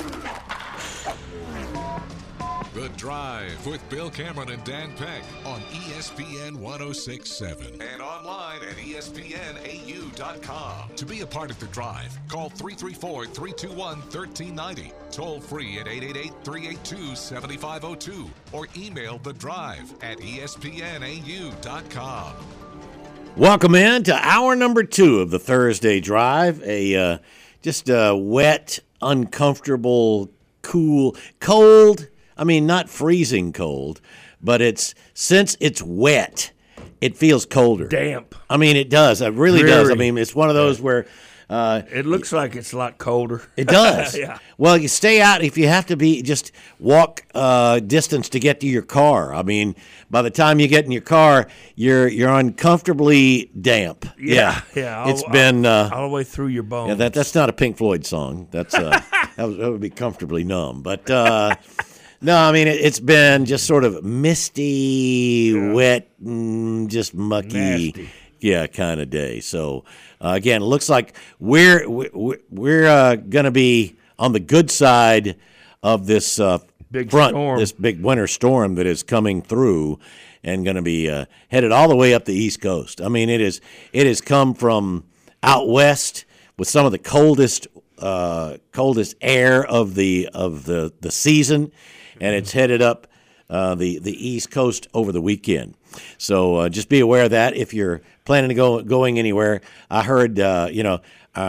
The Drive with Bill Cameron and Dan Peck on ESPN 106.7 and online at ESPNAU.com. To be a part of The Drive, call 334-321-1390, toll free at 888-382-7502, or email The Drive at ESPNAU.com. Welcome in to hour number 2 of the Thursday Drive. Just a wet, uncomfortable, cold. I mean, not freezing cold, but since it's wet, it feels colder. Damp. I mean, it does. It really does. I mean, it's one of those where it looks like it's a lot colder. It does. Yeah. Well, you stay out if you have to be. Just walk distance to get to your car. I mean, by the time you get in your car, you're uncomfortably damp. Yeah. It's been all the way through your bones. Yeah, that's not a Pink Floyd song. That's that would be comfortably numb. But no, I mean it's been just sort of misty, wet, just mucky, nasty. Kind of day. So again, it looks like we're going to be on the good side of this big front, storm. this big winter storm that is coming through, and going to be headed all the way up the East Coast. I mean, it has come from out west with some of the coldest air of the season, and it's headed up the East Coast over the weekend. So just be aware of that if you're planning to going anywhere. I heard Dan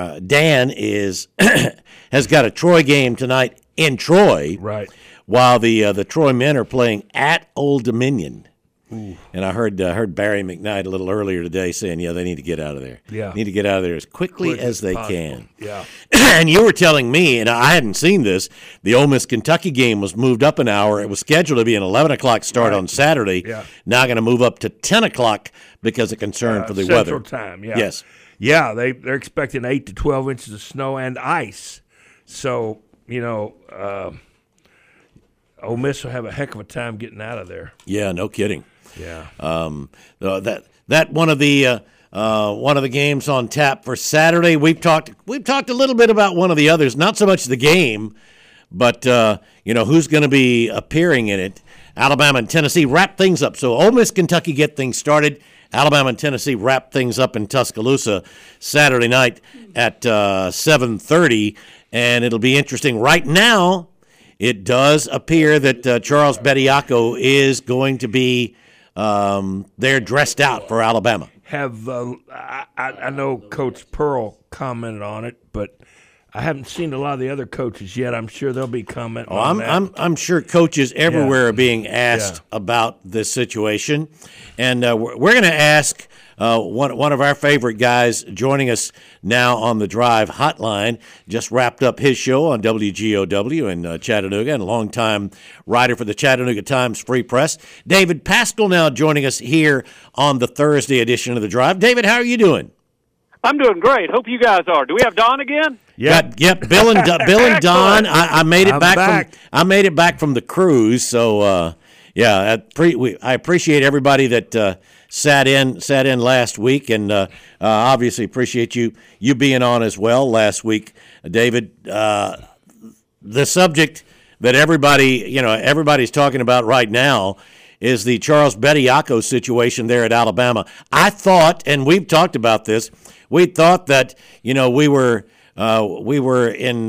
has got a Troy game tonight in Troy, right? While the Troy men are playing at Old Dominion. Ooh. And I heard Barry McKnight a little earlier today saying, they need to get out of there. Yeah. Need to get out of there as quickly as they can. Yeah. And you were telling me, and I hadn't seen this, the Ole Miss-Kentucky game was moved up an hour. It was scheduled to be an 11 o'clock start on Saturday. Yeah. Now going to move up to 10 o'clock because of concern for the Central weather. Time, yeah. Yes. Yeah, they're expecting 8 to 12 inches of snow and ice. So, Ole Miss will have a heck of a time getting out of there. Yeah, no kidding. Yeah. That one of the games on tap for Saturday. We've talked a little bit about one of the others, not so much the game, but who's going to be appearing in it. Alabama and Tennessee wrap things up. So Ole Miss, Kentucky get things started. Alabama and Tennessee wrap things up in Tuscaloosa Saturday night at 7:30, and it'll be interesting. Right now, it does appear that Charles Bediako is going to be there dressed out for Alabama. I know Coach Pearl commented on it, but I haven't seen a lot of the other coaches yet. I'm sure they'll be commenting on that. I'm sure coaches everywhere are being asked about this situation, and we're going to ask one of our favorite guys joining us now on the Drive Hotline. Just wrapped up his show on WGOW in Chattanooga, and a longtime writer for the Chattanooga Times Free Press. David Pascal now joining us here on the Thursday edition of the Drive. David, how are you doing? I'm doing great. Hope you guys are. Do we have Don again? Yep. Bill and Don. I made it back. I made it back from the cruise. So I appreciate everybody that sat in last week, and obviously appreciate you being on as well last week, David. The subject that everybody's talking about right now is the Charles Bediako situation there at Alabama. I thought, and we've talked about this, we thought that we were in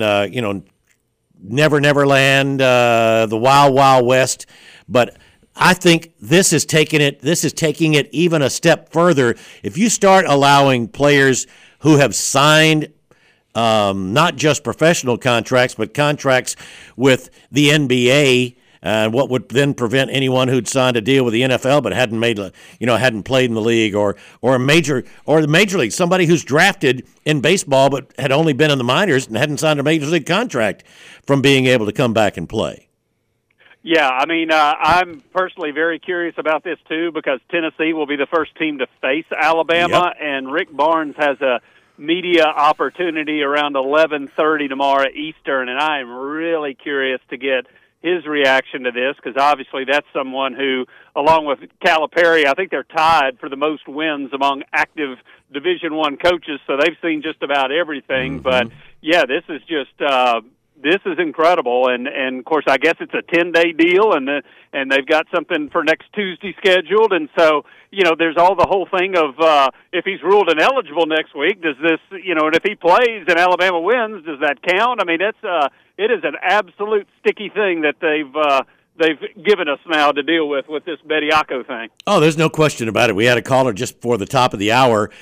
Never Neverland, the Wild Wild West, but I think this is taking it even a step further. If you start allowing players who have signed not just professional contracts, but contracts with the NBA, what would then prevent anyone who'd signed a deal with the NFL but hadn't played in the league, or the major league, somebody who's drafted in baseball but had only been in the minors and hadn't signed a major league contract, from being able to come back and play. Yeah, I mean, I'm personally very curious about this too, because Tennessee will be the first team to face Alabama, and Rick Barnes has a media opportunity around 11:30 tomorrow Eastern, and I am really curious to get his reaction to this, because obviously that's someone who, along with Calipari, I think they're tied for the most wins among active Division I coaches, so they've seen just about everything. Mm-hmm. But, yeah, this is just this is incredible, and of course I guess it's a 10-day deal, and they've got something for next Tuesday scheduled, and so there's all the whole thing of if he's ruled ineligible next week, does this and if he plays and Alabama wins, does that count? I mean, it is an absolute sticky thing that they've given us now to deal with this Bediako thing. Oh, there's no question about it. We had a caller just before the top of the hour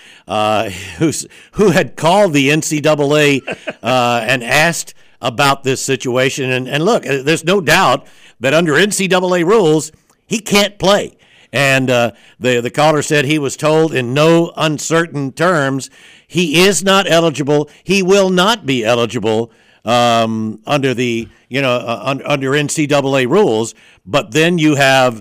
who had called the NCAA and asked about this situation. And look, there's no doubt that under NCAA rules, he can't play. And the caller said he was told in no uncertain terms he is not eligible. He will not be eligible under the under NCAA rules. But then you have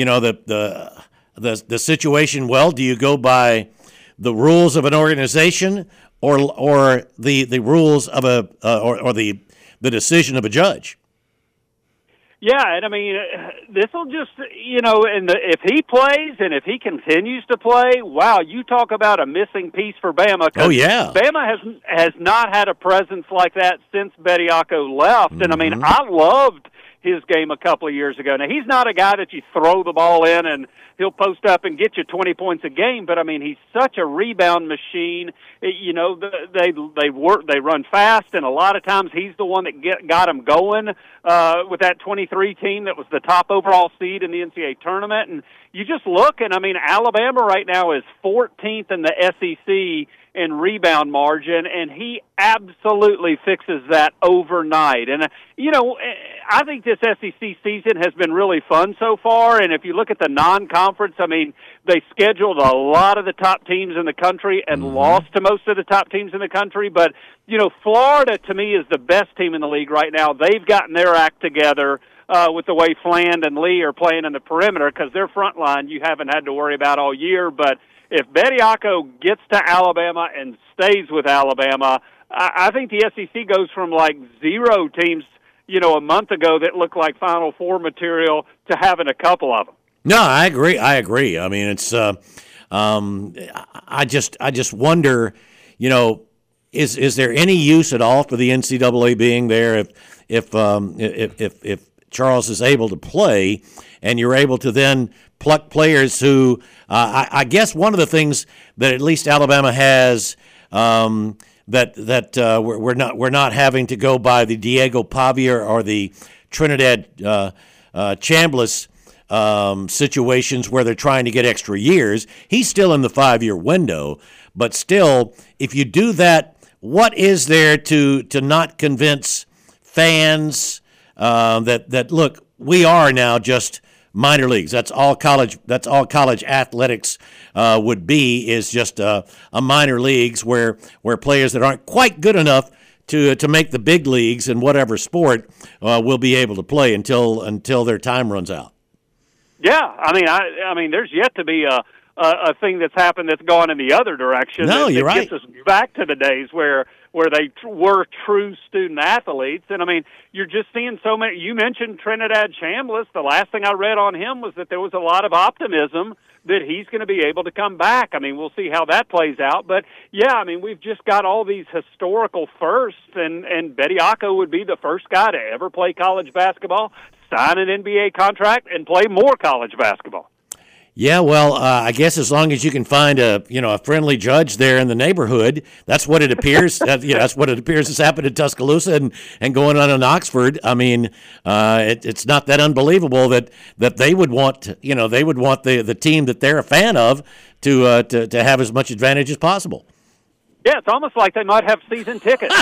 the situation. Well, do you go by the rules of an organization or the rules of or the decision of a judge? Yeah, and I mean, this will just, and if he plays and if he continues to play, wow, you talk about a missing piece for Bama. Oh, yeah. Bama has not had a presence like that since Bediako left. Mm-hmm. And I mean, I loved his game a couple of years ago. Now, he's not a guy that you throw the ball in and he'll post up and get you 20 points a game, but I mean, he's such a rebound machine. They run fast, and a lot of times he's the one that got them going with that 23 team that was the top overall seed in the NCAA tournament. And you just look, and I mean, Alabama right now is 14th in the SEC in rebound margin, and he absolutely fixes that overnight. And, I think this SEC season has been really fun so far, and if you look at the non-conference, I mean, they scheduled a lot of the top teams in the country and lost to most of the top teams in the country, but, Florida, to me, is the best team in the league right now. They've gotten their act together with the way Fland and Lee are playing in the perimeter, because their front line you haven't had to worry about all year, but if Bediako gets to Alabama and stays with Alabama, I think the SEC goes from like 0 teams, a month ago that looked like Final Four material to having a couple of them. No, I agree. I mean, it's I just wonder, is there any use at all for the NCAA being there if Charles is able to play, and you're able to then pluck players who I guess one of the things that at least Alabama has that we're not having to go by the Diego Pavia or the Trinidad Chambliss situations where they're trying to get extra years. He's still in the 5-year window, but still, if you do that, what is there to not convince fans that look, we are now just minor leagues. That's all college athletics would be, is just a minor leagues where players that aren't quite good enough to make the big leagues in whatever sport will be able to play until their time runs out. Yeah, I mean, there's yet to be a thing that's happened that's gone in the other direction. No, you're right. Gets us back to the days where they were true student athletes. And, I mean, you're just seeing so many. You mentioned Trinidad Chambliss. The last thing I read on him was that there was a lot of optimism that he's going to be able to come back. I mean, we'll see how that plays out. But, yeah, I mean, we've just got all these historical firsts, and Bediako would be the first guy to ever play college basketball, sign an NBA contract, and play more college basketball. Yeah, well, I guess as long as you can find a friendly judge there in the neighborhood, that's what it appears. That's what it appears has happened in Tuscaloosa and going on in Oxford. I mean, it's not that unbelievable that they would want the team that they're a fan of to have as much advantage as possible. Yeah, it's almost like they might have season tickets.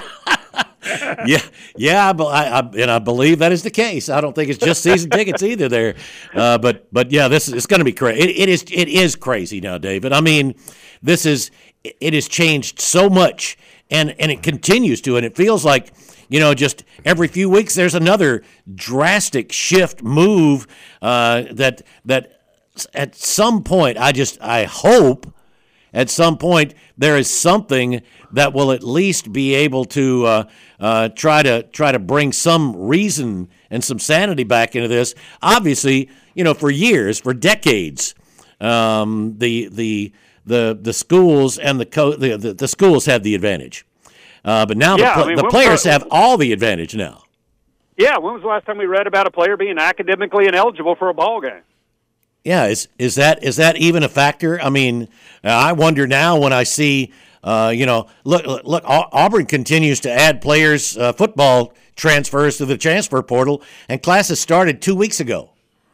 I believe that is the case. I don't think it's just season tickets either. There, but yeah, it's going to be crazy. It is crazy now, David. I mean, it has changed so much, and it continues to, and it feels like just every few weeks there's another drastic shift move that at some point I hope. At some point, there is something that will at least be able to try to bring some reason and some sanity back into this. Obviously, for years, for decades, the schools and the schools had the advantage, but now the players have all the advantage now. Yeah, when was the last time we read about a player being academically ineligible for a ball game? Yeah, is that even a factor? I mean, I wonder now when I see, look, Auburn continues to add players, football transfers to the transfer portal, and classes started 2 weeks ago.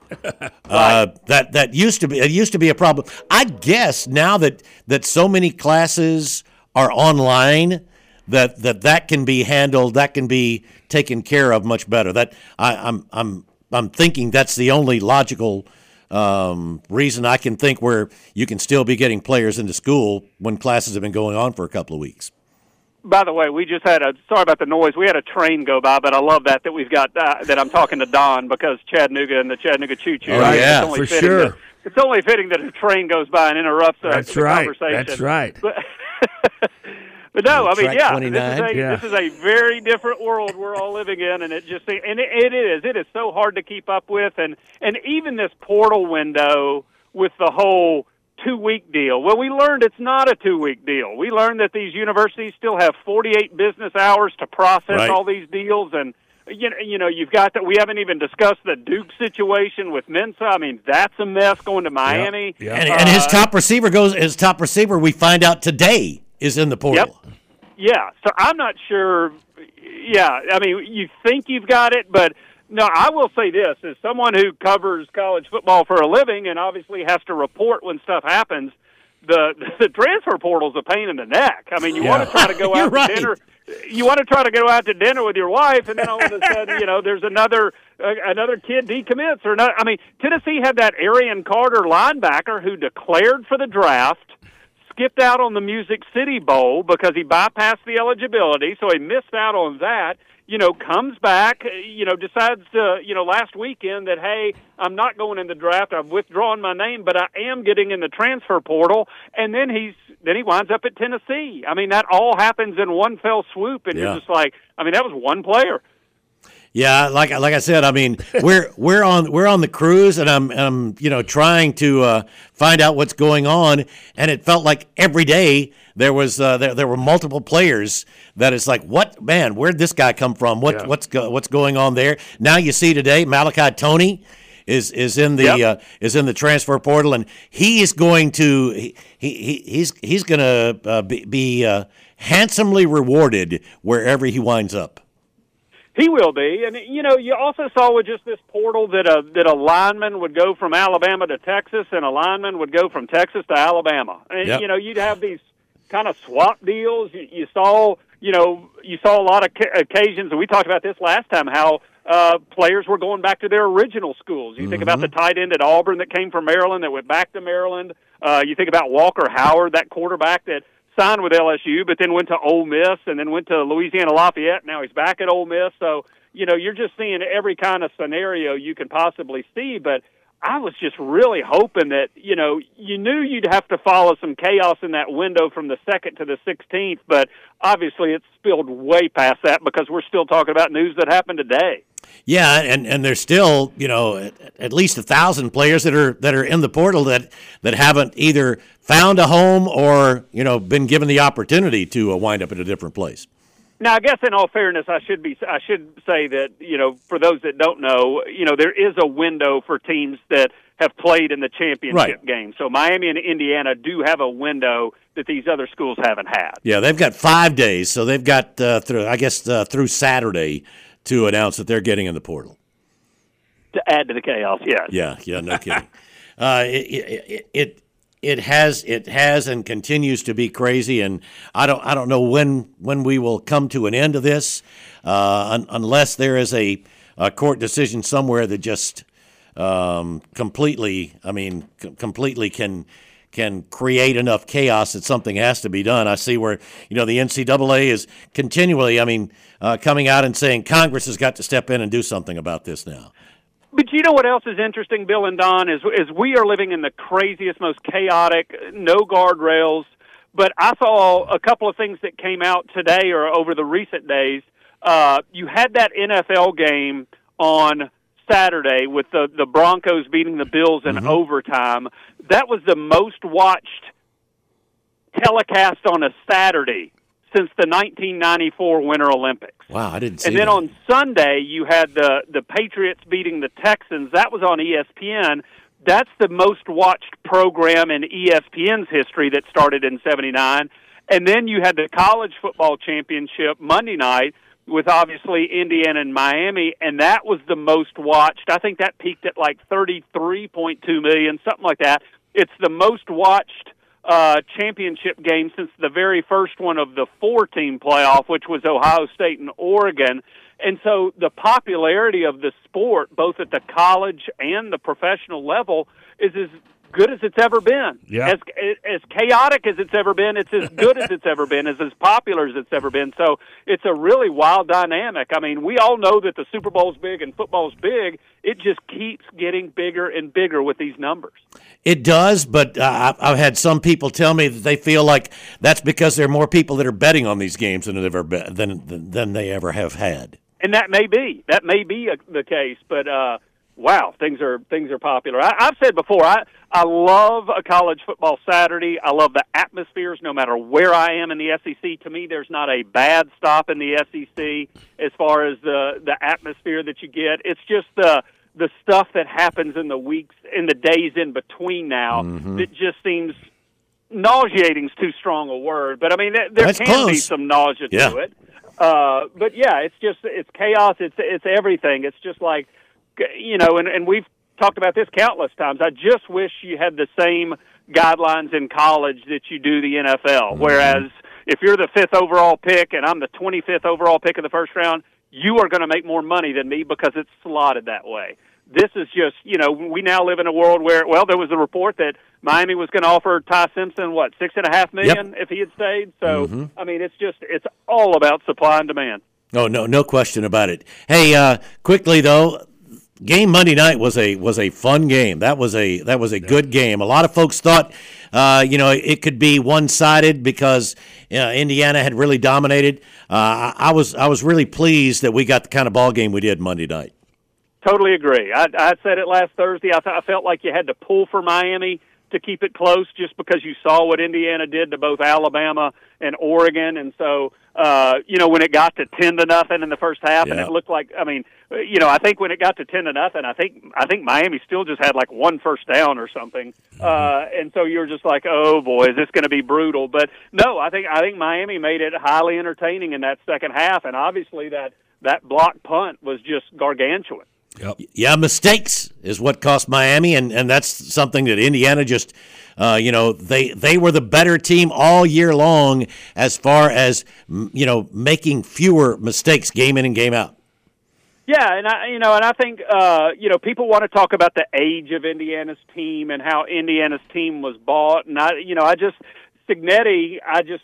That used to be a problem. I guess now that so many classes are online, that can be handled, that can be taken care of much better. That I'm thinking that's the only logical reason I can think where you can still be getting players into school when classes have been going on for a couple of weeks. By the way, we just had sorry about the noise. We had a train go by, but I love that we've got that I'm talking to Don because Chattanooga and the Chattanooga Choo Choo. Oh, right? Yeah, for sure. It's only fitting that a train goes by and interrupts the conversation. That's right. But no, I mean, Track 29. This is a very different world we're all living in, and it is so hard to keep up with, and even this portal window with the whole 2-week deal. Well, we learned it's not a 2-week deal. We learned that these universities still have 48 business hours to process all these deals, and you've got that. We haven't even discussed the Duke situation with Mensa. I mean, that's a mess going to Miami. Yep. Yep. And his top receiver we find out today is in the portal. Yep. Yeah, so I'm not sure. Yeah, I mean, you think you've got it, but no, I will say this. As someone who covers college football for a living and obviously has to report when stuff happens, the transfer portal is a pain in the neck. I mean, you want to try to go out to dinner. You want to try to go out to dinner with your wife, and then all of a sudden, there's another kid decommits or not. I mean, Tennessee had that Arian Carter linebacker who declared for the draft, skipped out on the Music City Bowl because he bypassed the eligibility, so he missed out on that. Comes back, decides last weekend that, hey, I'm not going in the draft. I've withdrawn my name, but I am getting in the transfer portal. And then he winds up at Tennessee. I mean, that all happens in one fell swoop, and you're just like, I mean, that was one player. Yeah, like I said, I mean, we're on the cruise, and I'm trying to find out what's going on, and it felt like every day there were multiple players that it's like, what, man, where'd this guy come from? What's going on there? Now you see today Malachi Toney is in the transfer portal, and he is going to he's going to be handsomely rewarded wherever he winds up. He will be, and you also saw with just this portal that a lineman would go from Alabama to Texas, and a lineman would go from Texas to Alabama, and you'd have these kind of swap deals. You saw a lot of occasions, and we talked about this last time, how players were going back to their original schools. You think about the tight end at Auburn that came from Maryland that went back to Maryland. You think about Walker Howard, that quarterback that signed with LSU, but then went to Ole Miss and then went to Louisiana Lafayette. Now he's back at Ole Miss. So, you're just seeing every kind of scenario you can possibly see. But I was just really hoping that, you knew you'd have to follow some chaos in that window from the 2nd to the 16th. But obviously it's spilled way past that because we're still talking about news that happened today. Yeah, and there's still, at least 1,000 players that are in the portal that haven't either found a home or been given the opportunity to wind up at a different place. Now, I guess in all fairness, I should say that for those that don't know, there is a window for teams that have played in the championship game. So Miami and Indiana do have a window that these other schools haven't had. Yeah, they've got 5 days, so they've got through Saturday to announce that they're getting in the portal. To add to the chaos, yes. Yeah, no kidding. It has and continues to be crazy, and I don't know when we will come to an end of this, unless there is a court decision somewhere that just completely can create enough chaos that something has to be done. I see where the NCAA is continually coming out and saying Congress has got to step in and do something about this now. But you know what else is interesting, Bill and Don, is we are living in the craziest, most chaotic, no guardrails. But I saw a couple of things that came out today or over the recent days. You had that NFL game on Saturday with the Broncos beating the Bills in overtime. That was the most watched telecast on a Saturday since the 1994 Winter Olympics. Wow, I didn't see that. And then that. on Sunday, you had the Patriots beating the Texans. That was on ESPN. That's the most watched program in ESPN's history that started in '79. And then you had the college football championship Monday night with obviously Indiana and Miami, and that was the most watched. I think that peaked at like 33.2 million, something like that. It's the most watched championship game since the very first one of the 4-team playoff, which was Ohio State and Oregon. And so the popularity of the sport, both at the college and the professional level, is as good as it's ever been. Yeah. As chaotic as it's ever been, it's as good as it's ever been, as popular as it's ever been. So it's a really wild dynamic. I mean, we all know that the Super Bowl's big and football's big. It just keeps getting bigger and bigger with these numbers. It does, but I've had some people tell me that they feel like that's because there are more people that are betting on these games than they ever have had. And that may be the case, but wow, things are popular. I've said before, I love a college football Saturday. I love the atmospheres, no matter where I am in the SEC. To me, there's not a bad stop in the SEC as far as the atmosphere that you get. It's just the stuff that happens in the weeks, in the days in between now, that just seems nauseating's too strong a word, but I mean there can be some nausea to it. But yeah, it's chaos. It's everything. It's just like, and we've talked about this countless times. I just wish you had the same guidelines in college that you do the NFL. Whereas if you're the 5th overall pick and I'm the 25th overall pick in the first round, you are going to make more money than me because it's slotted that way. This is just, we now live in a world where, there was a report that Miami was going to offer Ty Simpson, $6.5 million if he had stayed. So, I mean, it's all about supply and demand. Oh, no question about it. Hey, quickly though, game Monday night was a fun game. That was a good game. A lot of folks thought, it could be one-sided because Indiana had really dominated. I was really pleased that we got the kind of ball game we did Monday night. Totally agree. I said it last Thursday. I felt like you had to pull for Miami to keep it close just because you saw what Indiana did to both Alabama and Oregon. And so, when it got to 10-0 in the first half, and it looked like, I think when it got to 10-0, I think Miami still just had like one first down or something. And so you're just like, oh boy, is this going to be brutal? But no, I think Miami made it highly entertaining in that second half. And obviously that block punt was just gargantuan. Yep. Yeah, mistakes is what cost Miami, and that's something that Indiana just, they were the better team all year long as far as, making fewer mistakes game in and game out. Yeah, and I think people want to talk about the age of Indiana's team and how Indiana's team was bought, and Cignetti,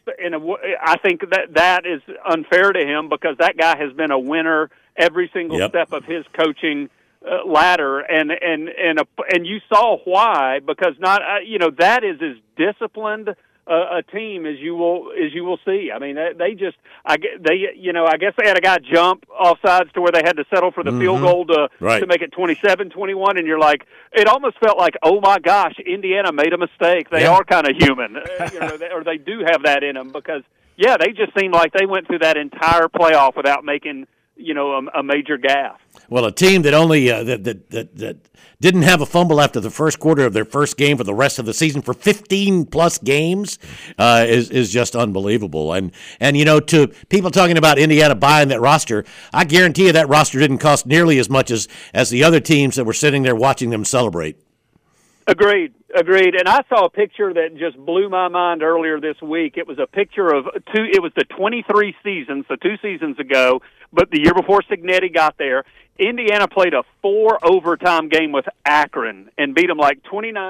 I think that is unfair to him because that guy has been a winner every single step of his coaching ladder, and you saw why, because that is as disciplined a team as you will see. I mean, I guess they had a guy jump offsides to where they had to settle for the field goal to make it 27-21, and you're like, it almost felt like, oh my gosh, Indiana made a mistake. They are kind of human, or they do have that in them, because they just seemed like they went through that entire playoff without making a major gaffe. Well, a team that only that didn't have a fumble after the first quarter of their first game for the rest of the season for 15-plus games is just unbelievable. And to people talking about Indiana buying that roster, I guarantee you that roster didn't cost nearly as much as the other teams that were sitting there watching them celebrate. Agreed. And I saw a picture that just blew my mind earlier this week. It was a picture of it was the 23 seasons, so 2 seasons ago, but the year before Cignetti got there, Indiana played a 4-overtime game with Akron and beat them like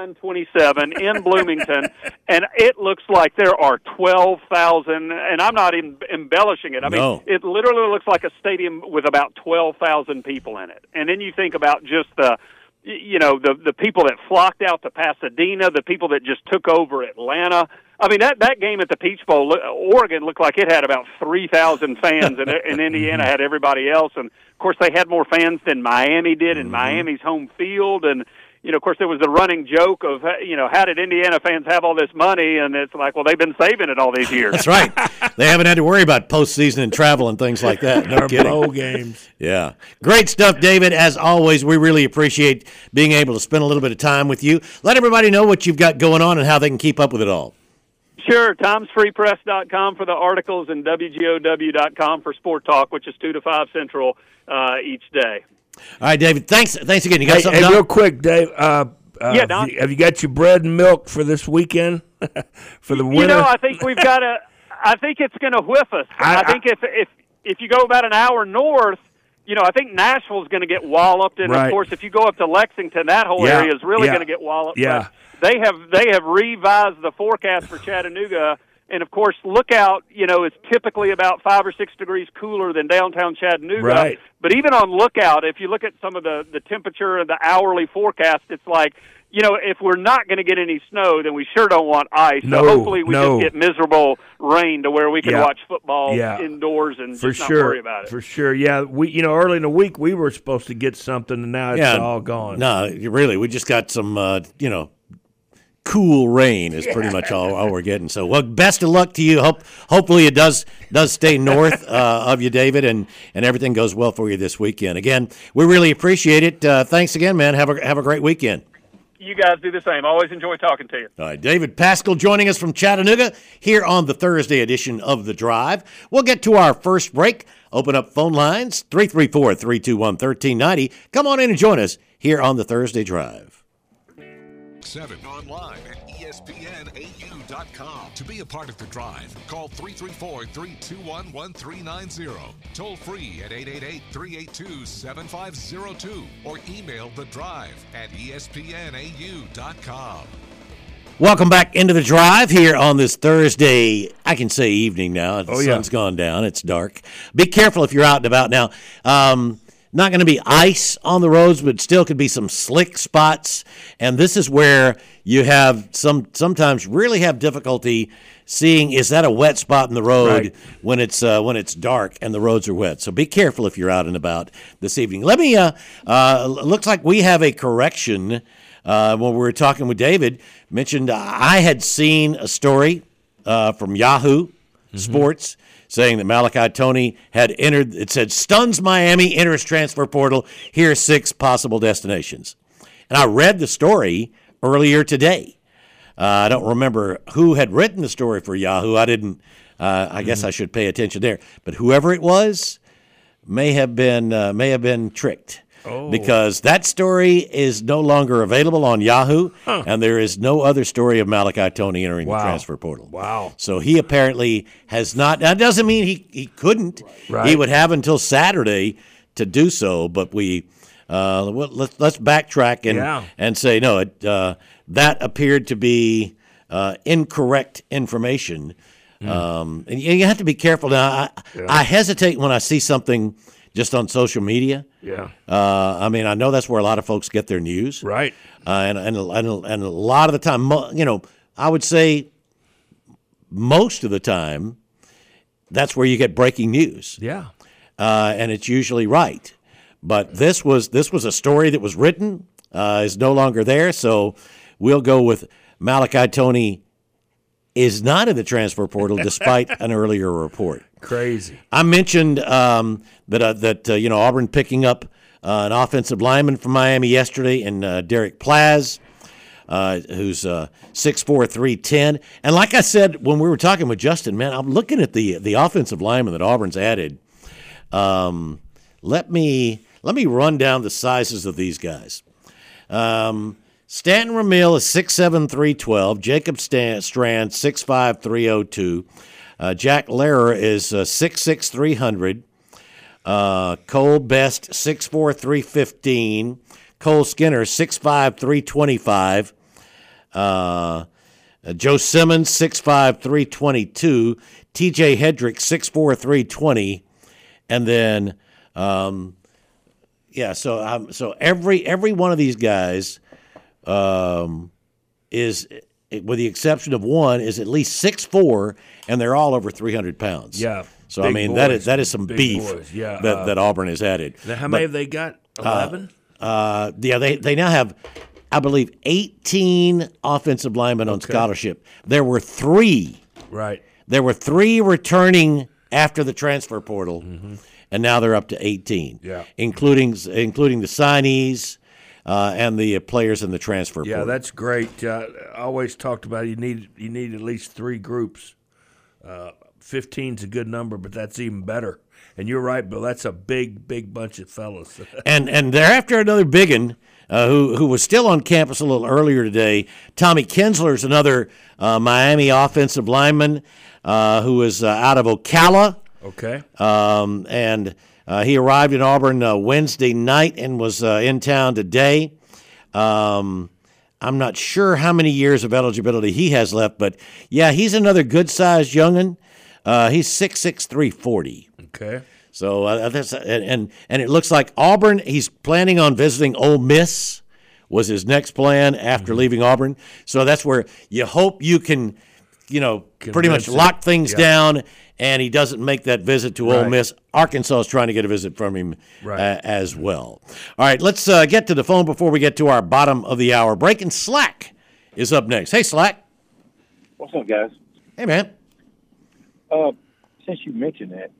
29-27 in Bloomington, and it looks like there are 12,000, and I'm not even embellishing it. I mean, it literally looks like a stadium with about 12,000 people in it. And then you think about just the people that flocked out to Pasadena, the people that just took over Atlanta. I mean, that game at the Peach Bowl, Oregon looked like it had about 3,000 fans, and Indiana had everybody else. And, of course, they had more fans than Miami did in Miami's home field. And, of course, there was the running joke of, how did Indiana fans have all this money? And it's like, well, they've been saving it all these years. That's right. They haven't had to worry about postseason and travel and things like that. No kidding. Bowl games. Yeah. Great stuff, David. As always, we really appreciate being able to spend a little bit of time with you. Let everybody know what you've got going on and how they can keep up with it all. Sure. TimesFreePress.com for the articles and WGOW.com for Sport Talk, which is 2 to 5 Central each day. All right, David. Thanks again. You got something Hey, done? real quick, Dave. Don. Have you got your bread and milk for this weekend for the winter? I think we've got to. I think it's going to whiff us. I think if you go about an hour north, I think Nashville's going to get walloped, and of course, if you go up to Lexington, that whole area is really going to get walloped. Yeah. But they have revised the forecast for Chattanooga. And, of course, Lookout, is typically about 5 or 6 degrees cooler than downtown Chattanooga. Right. But even on Lookout, if you look at some of the temperature and the hourly forecast, it's like, if we're not going to get any snow, then we sure don't want ice. So hopefully we just get miserable rain to where we can watch football indoors and just not worry about it. For sure, yeah. We, early in the week we were supposed to get something, and now it's all gone. No, really, we just got some, cool rain is pretty much all we're getting. So, well, best of luck to you. Hopefully it does stay north of you, David, and everything goes well for you this weekend. Again, we really appreciate it. Thanks again, man. Have a great weekend. You guys do the same. Always enjoy talking to you. All right, David Pascal joining us from Chattanooga here on the Thursday edition of The Drive. We'll get to our first break. Open up phone lines, 334-321-1390. Come on in and join us here on the Thursday Drive. 7 online at ESPNAU.com. To be a part of The Drive, call 334-321-1390. Toll free at 888-382-7502 or email The Drive at ESPNAU.com. Welcome back into The Drive here on this Thursday, I can say evening now. The sun's gone down. It's dark. Be careful if you're out and about now. Not going to be ice on the roads, but still could be some slick spots. And this is where you have sometimes really have difficulty seeing, is that a wet spot in the road when it's dark and the roads are wet. So be careful if you're out and about this evening. Let me, looks like we have a correction. When we were talking with David, mentioned I had seen a story from Yahoo Sports saying that Malachi Toney had entered. It said, stuns Miami, enters transfer portal. Here are 6 possible destinations. And I read the story earlier today. I don't remember who had written the story for Yahoo. I didn't. I guess I should pay attention there. But whoever it was may have been tricked. Because that story is no longer available on Yahoo, and there is no other story of Malachi Toney entering the transfer portal. Wow. So he apparently has not. That doesn't mean he couldn't. Right. He would have until Saturday to do so, but let's backtrack and say, no, that appeared to be incorrect information. And you have to be careful. Now, I hesitate when I see something just on social media. Yeah. I mean, I know that's where a lot of folks get their news. Right. And a lot of the time, I would say most of the time, that's where you get breaking news. Yeah. And it's usually right. But this was a story that was written, is no longer there, so we'll go with Malachi Toney is not in the transfer portal despite an earlier report. Crazy. I mentioned that Auburn picking up an offensive lineman from Miami yesterday in Derek Plaz, who's 6'4", 310. And like I said when we were talking with Justin, man, I'm looking at the offensive lineman that Auburn's added. Let me run down the sizes of these guys. Stanton Ramil is 6'7", 312. Jacob Strand, 6'5", 302. Jack Lehrer is 6'6", 300. Cole Best, 6'4", 315. Cole Skinner, 6'5", 325. Joe Simmons, 6'5", 322. TJ Hedrick, 6'4", 320. And then, so every one of these guys is, with the exception of one, is at least 6'4", and they're all over 300 pounds. Yeah. So I mean boys, that is some beef that Auburn has added. How many have they got? 11. They now have, I believe, 18 offensive linemen on scholarship. There were 3. Right. There were 3 returning after the transfer portal, and now they're up to 18. Yeah. Including the signees and the players in the transfer portal. Yeah, that's great. I always talked about you need at least 3 groups. 15's a good number, but that's even better. And you're right, Bill. That's a big bunch of fellas. and they're after another biggin who was still on campus a little earlier today. Tommy Kinsler's another Miami offensive lineman who is out of Ocala. Okay. And he arrived in Auburn Wednesday night and was in town today. I'm not sure how many years of eligibility he has left, but yeah, he's another good-sized young'un. He's 6'6", 340. Okay. So that's and it looks like Auburn. He's planning on visiting Ole Miss. Was his next plan after leaving Auburn. So that's where you hope you can, pretty much lock things down, and he doesn't make that visit to Ole Miss. Arkansas is trying to get a visit from him as well. All right, let's get to the phone before we get to our bottom of the hour break. And Slack is up next. Hey, Slack. What's up, guys? Hey, man. Since you mentioned that,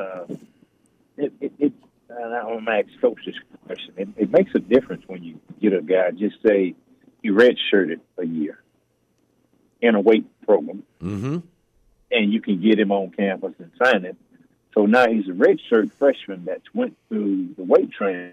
and I'm going to ask Coach this question. It makes a difference when you get a guy, just say you redshirted a year in a weight program, and you can get him on campus and sign him. So now he's a redshirt freshman that's went through the weight training.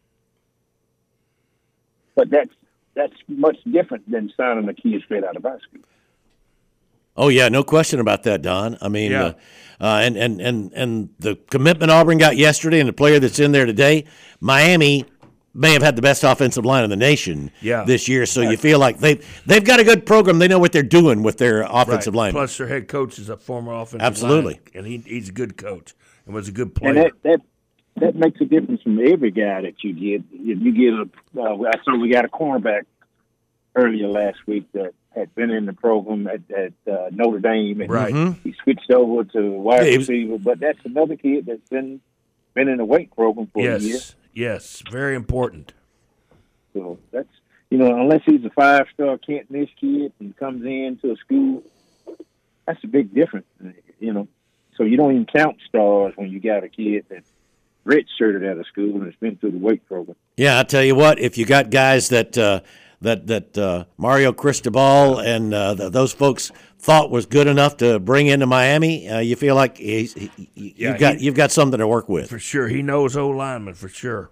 But that's much different than signing a kid straight out of high school. Oh yeah, no question about that, Don. I mean, and the commitment Auburn got yesterday, and the player that's in there today, Miami may have had the best offensive line in the nation this year. So you feel like they've got a good program. They know what they're doing with their offensive line. Plus, their head coach is a former offensive Absolutely, line, and he's a good coach and was a good player. And that makes a difference from every guy that you get. If you get I saw we got a cornerback earlier last week that had been in the program at Notre Dame, and he switched over to wide receiver. But that's another kid that's been in the weight program for a year. Yes, very important. So that's unless he's a 5-star Canton-ish kid and comes into a school, that's a big difference. So you don't even count stars when you got a kid that's redshirted out of school and has been through the weight program. Yeah, I tell you what, if you got guys that Mario Cristobal and those folks thought was good enough to bring into Miami, you feel like you've got something to work with. For sure. He knows O-linemen, for sure.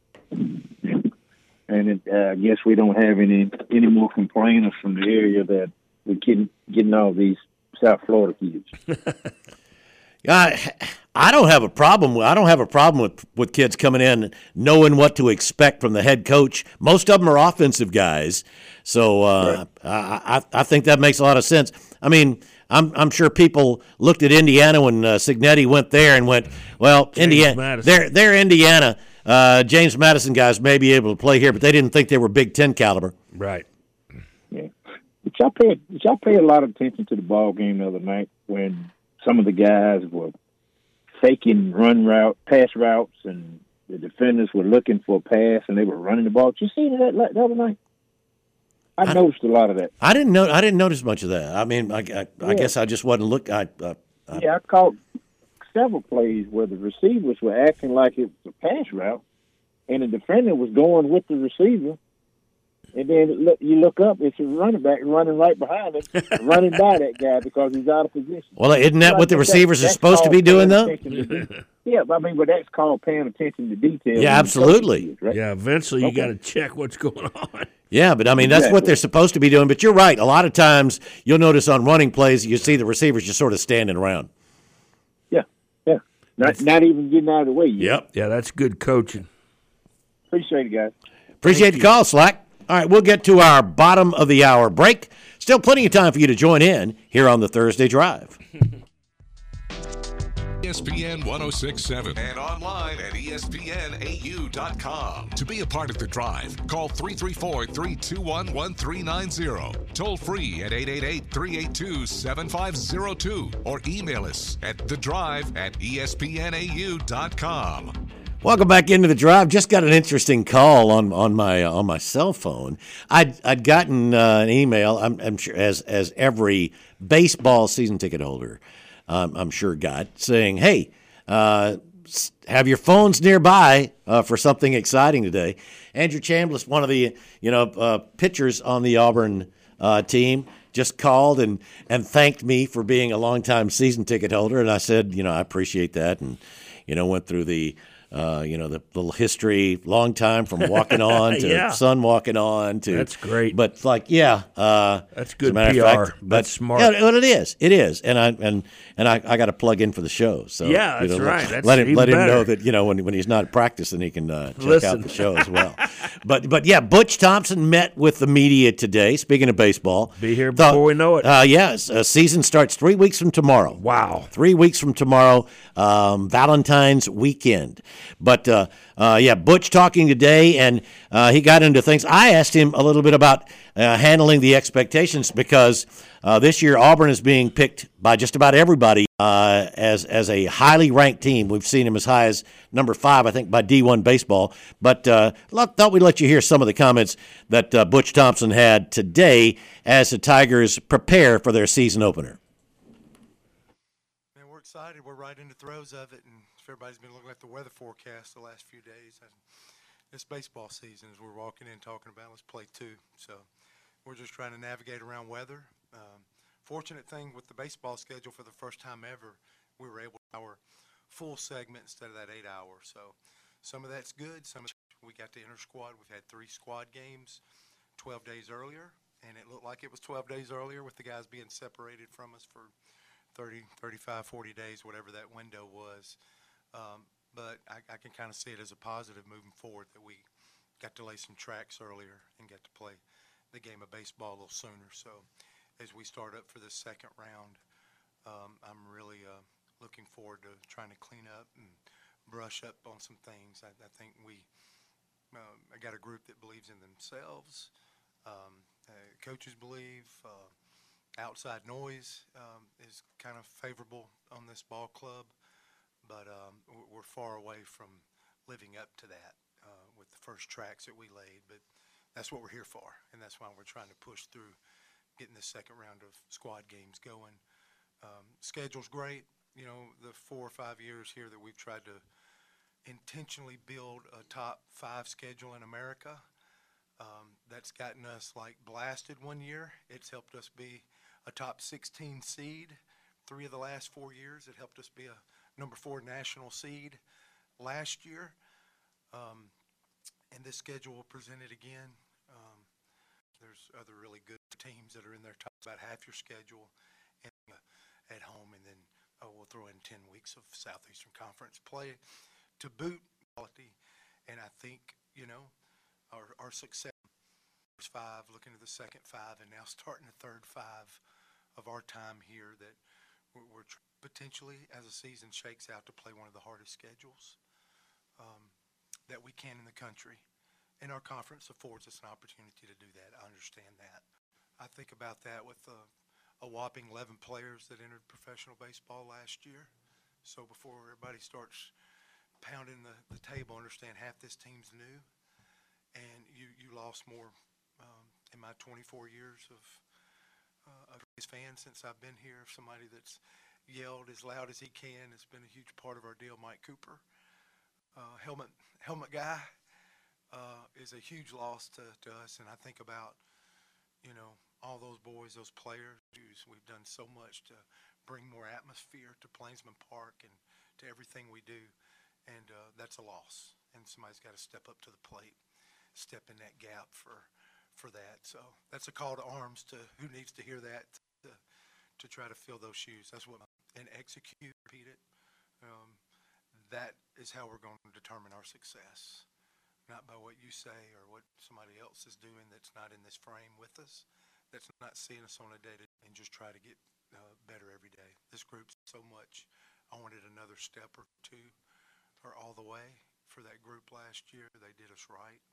And I guess we don't have any more complainers from the area that we're getting all these South Florida kids. I don't have a problem. I don't have a problem with kids coming in knowing what to expect from the head coach. Most of them are offensive guys, so I think that makes a lot of sense. I mean, I'm sure people looked at Indiana when Cignetti went there and went, well, Indiana, they're Indiana. James Madison guys may be able to play here, but they didn't think they were Big Ten caliber. Right. Yeah. Did y'all pay a lot of attention to the ball game the other night when some of the guys were faking pass routes, and the defenders were looking for a pass, and they were running the ball? Did you see that the other night? I noticed a lot of that. I didn't notice much of that. I mean, I guess I just wasn't looking. I caught several plays where the receivers were acting like it was a pass route, and the defender was going with the receiver. And then you look up, it's a running back running right behind him, running by that guy because he's out of position. Well, isn't that what the receivers are supposed to be doing, though? Yeah, but that's called paying attention to detail. Yeah, absolutely. Right? Yeah, eventually you got to check what's going on. Yeah, but I mean, that's what they're supposed to be doing. But you're right. A lot of times you'll notice on running plays, you see the receivers just sort of standing around. Yeah. Not even getting out of the way yet. Yep. Yeah, that's good coaching. Appreciate it, guys. Appreciate the call, Slack. All right, we'll get to our bottom of the hour break. Still plenty of time for you to join in here on the Thursday Drive. ESPN 1067 and online at ESPNAU.com. To be a part of the drive, call 334-321-1390. Toll free at 888-382-7502 or email us at thedrive@ESPNAU.com. Welcome back into the drive. Just got an interesting call on my cell phone. I'd gotten an email. I'm sure as every baseball season ticket holder, I'm sure got, saying, "Hey, have your phones nearby for something exciting today." Andrew Chambliss, one of the pitchers on the Auburn team, just called and thanked me for being a longtime season ticket holder, and I said, I appreciate that, and went through the the little history, long time from walking on to son walking on to. That's great. But that's good PR. That's smart. Yeah, well, it is. It is. And I got to plug in for the show. So yeah, that's right. That's let him know that when he's not practicing, he can check out the show as well. But yeah, Butch Thompson met with the media today. Speaking of baseball, be here before we know it. Season starts 3 weeks from tomorrow. Wow, 3 weeks from tomorrow, Valentine's weekend. But Butch talking today, and he got into things. I asked him a little bit about handling the expectations because this year Auburn is being picked by just about everybody as a highly ranked team. We've seen him as high as number 5, I think, by D1 Baseball. But thought we'd let you hear some of the comments that Butch Thompson had today as the Tigers prepare for their season opener. Man, we're excited. We're right in the throes of it, and everybody's been looking at the weather forecast the last few days. And this baseball season, as we're walking in talking about, let's play 2. So we're just trying to navigate around weather. Fortunate thing with the baseball schedule, for the first time ever, we were able to hour full segment instead of that 8 hours. So some of that's good. We got the inter squad. We've had 3 squad games 12 days earlier, and it looked like it was 12 days earlier with the guys being separated from us for 30, 35, 40 days, whatever that window was. But I can kind of see it as a positive moving forward that we got to lay some tracks earlier and get to play the game of baseball a little sooner. So as we start up for the second round, I'm really looking forward to trying to clean up and brush up on some things. I think I got a group that believes in themselves. Coaches believe. Outside noise is kind of favorable on this ball club, but we're far away from living up to that with the first tracks that we laid. But that's what we're here for, and that's why we're trying to push through getting the second round of squad games going. Schedule's great. The 4 or 5 years here that we've tried to intentionally build a top 5 schedule in America, that's gotten us blasted one year. It's helped us be a top 16 seed 3 of the last 4 years. It helped us be a number 4 national seed last year. And this schedule will present it again. There's other really good teams that are in there, top about half your schedule and at home, and then we'll throw in 10 weeks of Southeastern Conference play to boot quality. And I think, our success, 5, looking at the second 5, and now starting the third 5 of our time here, that we're potentially, as the season shakes out, to play one of the hardest schedules that we can in the country. And our conference affords us an opportunity to do that. I understand that. I think about that with a whopping 11 players that entered professional baseball last year. So before everybody starts pounding the table, understand half this team's new, and you lost more in my 24 years of his fan since I've been here. Somebody that's yelled as loud as he can. It's been a huge part of our deal. Mike Cooper, helmet guy, is a huge loss to us. And I think about, all those boys, those players. We've done so much to bring more atmosphere to Plainsman Park and to everything we do. And that's a loss. And somebody's got to step up to the plate, step in that gap for that. So that's a call to arms to who needs to hear that to try to fill those shoes. That's what and execute, repeat it. That is how we're going to determine our success, not by what you say or what somebody else is doing that's not in this frame with us, that's not seeing us on a day and just try to get better every day. This group's so much. I wanted another step or two or all the way for that group last year. They did us right.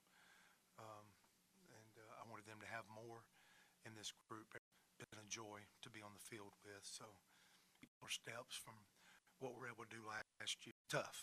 I wanted them to have more in this group. It's been a joy to be on the field with. So, more steps from what we were able to do last year. Tough.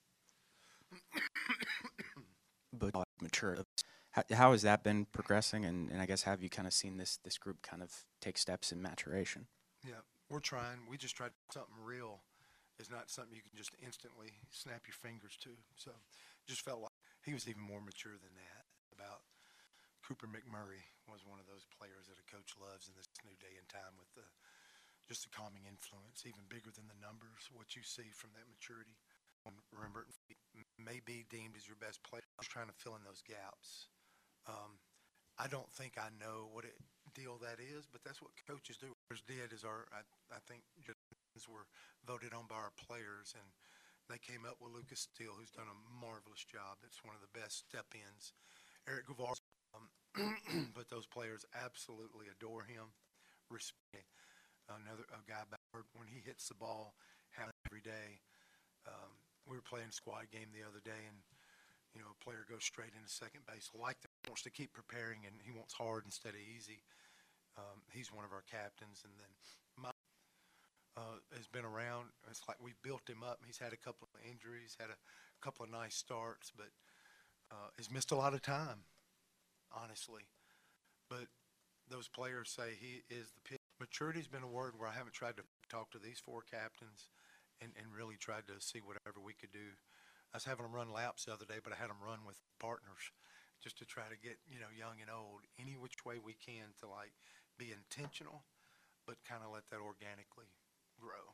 But mature. How has that been progressing? And I guess have you kind of seen this group kind of take steps in maturation? Yeah, we're trying. We just tried something real. It's not something you can just instantly snap your fingers to. So, just felt like he was even more mature than that. About Cooper McMurray was one of those players that a coach loves in this new day and time with just the calming influence, even bigger than the numbers, what you see from that maturity. Remember, may be deemed as your best player. I was trying to fill in those gaps. I don't think I know what deal that is, but that's what coaches do. Did is I think were voted on by our players, and they came up with Lucas Steele, who's done a marvelous job. It's one of the best step-ins. Eric Guvar, but those players absolutely adore him. Respect a guy backward when he hits the ball every day. We were playing squad game the other day, and a player goes straight into second base. Like that, wants to keep preparing, and he wants hard instead of easy. He's one of our captains, and then Mike has been around. It's like we've built him up. He's had a couple of injuries, had a couple of nice starts, but has missed a lot of time, honestly. But those players say he is the pitch. Maturity's been a word where I haven't tried to talk to these four captains and really tried to see whatever we could do. I was having them run laps the other day, but I had them run with partners just to try to get, young and old, any which way we can to, be intentional, but kind of let that organically grow.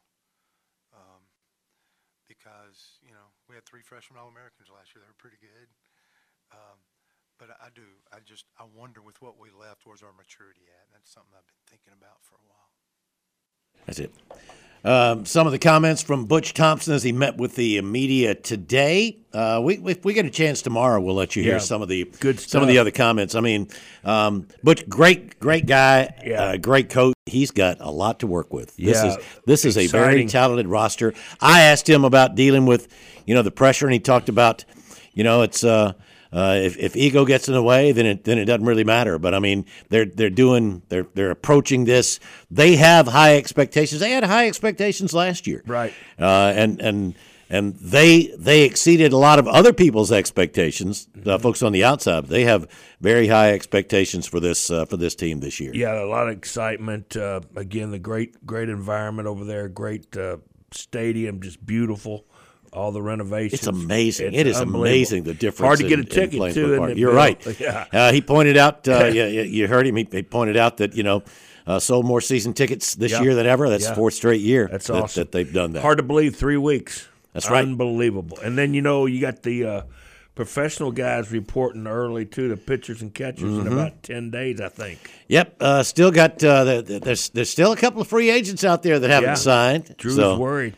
Because, we had 3 freshman All-Americans last year. They were pretty good. But I wonder with what we left, where's our maturity at? And that's something I've been thinking about for a while. That's it. Some of the comments from Butch Thompson as he met with the media today. If we get a chance tomorrow, we'll let you hear some of the good stuff. Some of the other comments. I mean, Butch, great guy, great coach. He's got a lot to work with. This is a very talented roster. I asked him about dealing with, the pressure, and he talked about, it's. If ego gets in the way, then it doesn't really matter. But I mean, they're approaching this. They have high expectations. They had high expectations last year, right? And they exceeded a lot of other people's expectations. Folks on the outside, they have very high expectations for this team this year. Yeah, a lot of excitement. Again, the great environment over there. Great stadium, just beautiful. All the renovations. It's amazing. It is amazing the difference. Hard to get a ticket to. You're right. Yeah. He pointed out. You heard him. He pointed out that sold more season tickets this year than ever. That's 4th straight year. That's awesome that they've done that. Hard to believe. 3 weeks. That's right. Unbelievable. And then you got the professional guys reporting early too. The pitchers and catchers in about 10 days, I think. Yep. Still got. There's still a couple of free agents out there that haven't signed. Drew's worried.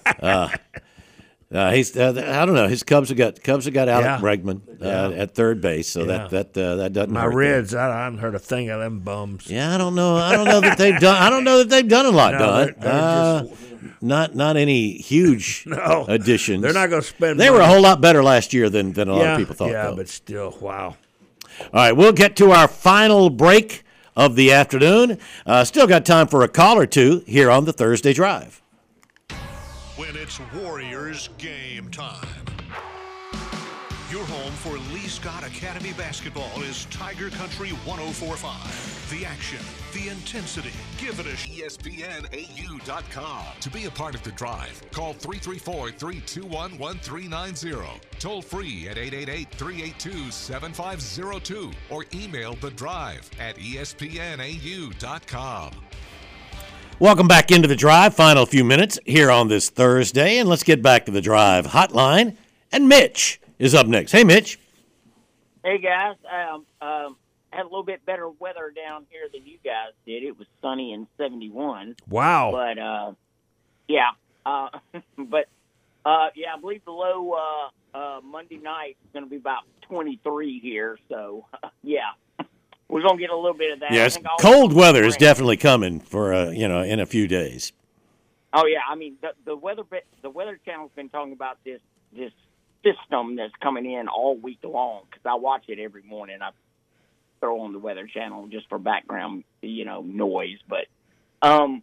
He's I don't know. His Cubs have got Alec Bregman at third base, so that doesn't. My hurt Reds, I haven't heard a thing of them bums. Yeah, I don't know that they've done. I don't know that they've done a lot. They're not any huge additions. They're not going to spend. They were a whole lot better last year than a lot of people thought. Yeah, though. but still, wow. All right, we'll get to our final break of the afternoon. Still got time for a call or two here on the Thursday Drive. When it's Warriors game time. Your home for Lee Scott Academy basketball is Tiger Country 104.5. The action, the intensity. Give it a ESPNAU.com. To be a part of the drive, call 334-321-1390. Toll free at 888-382-7502 or email the drive at ESPNAU.com. Welcome back into the drive. Final few minutes here on this Thursday, and let's get back to the drive hotline. And Mitch is up next. Hey, Mitch. Hey, guys. Had a little bit better weather down here than you guys did. It was sunny and 71. Wow. But, yeah. But, I believe the low Monday night is going to be about 23 here. So, yeah. We're going to get a little bit of that. Yes, cold weather is definitely coming for, in a few days. Oh, yeah. I mean, the Weather Channel's been talking about this system that's coming in all week long, because I watch it every morning. I throw on the Weather Channel just for background, noise. But, Coach,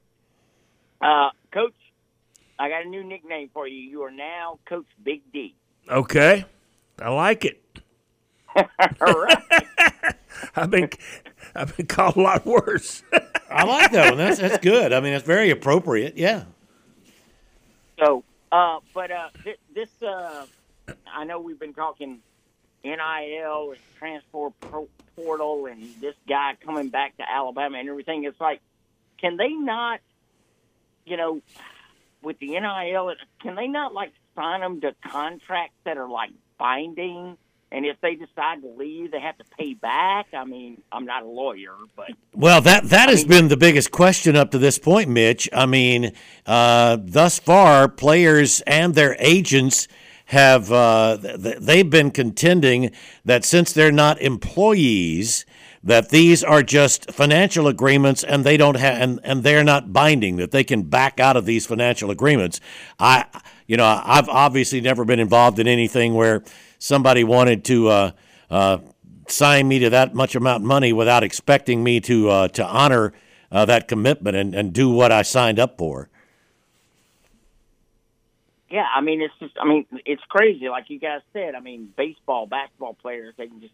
I got a new nickname for you. You are now Coach Big D. Okay. I like it. All right. I've been called a lot worse. I like that one. That's good. I mean, it's very appropriate. Yeah. So, this I know we've been talking NIL and transfer portal and this guy coming back to Alabama and everything. It's like, can they not, with the NIL, can they not sign them to contracts that are binding? And if they decide to leave, they have to pay back. I mean, I'm not a lawyer, but well, that has been the biggest question up to this point, Mitch. I mean, thus far, players and their agents have they've been contending that since they're not employees, that these are just financial agreements and they don't have and they're not binding, that they can back out of these financial agreements. I've obviously never been involved in anything where somebody wanted to sign me to that much amount of money without expecting me to honor that commitment and do what I signed up for. Yeah, I mean, it's crazy. Like you guys said, I mean, basketball players, they can just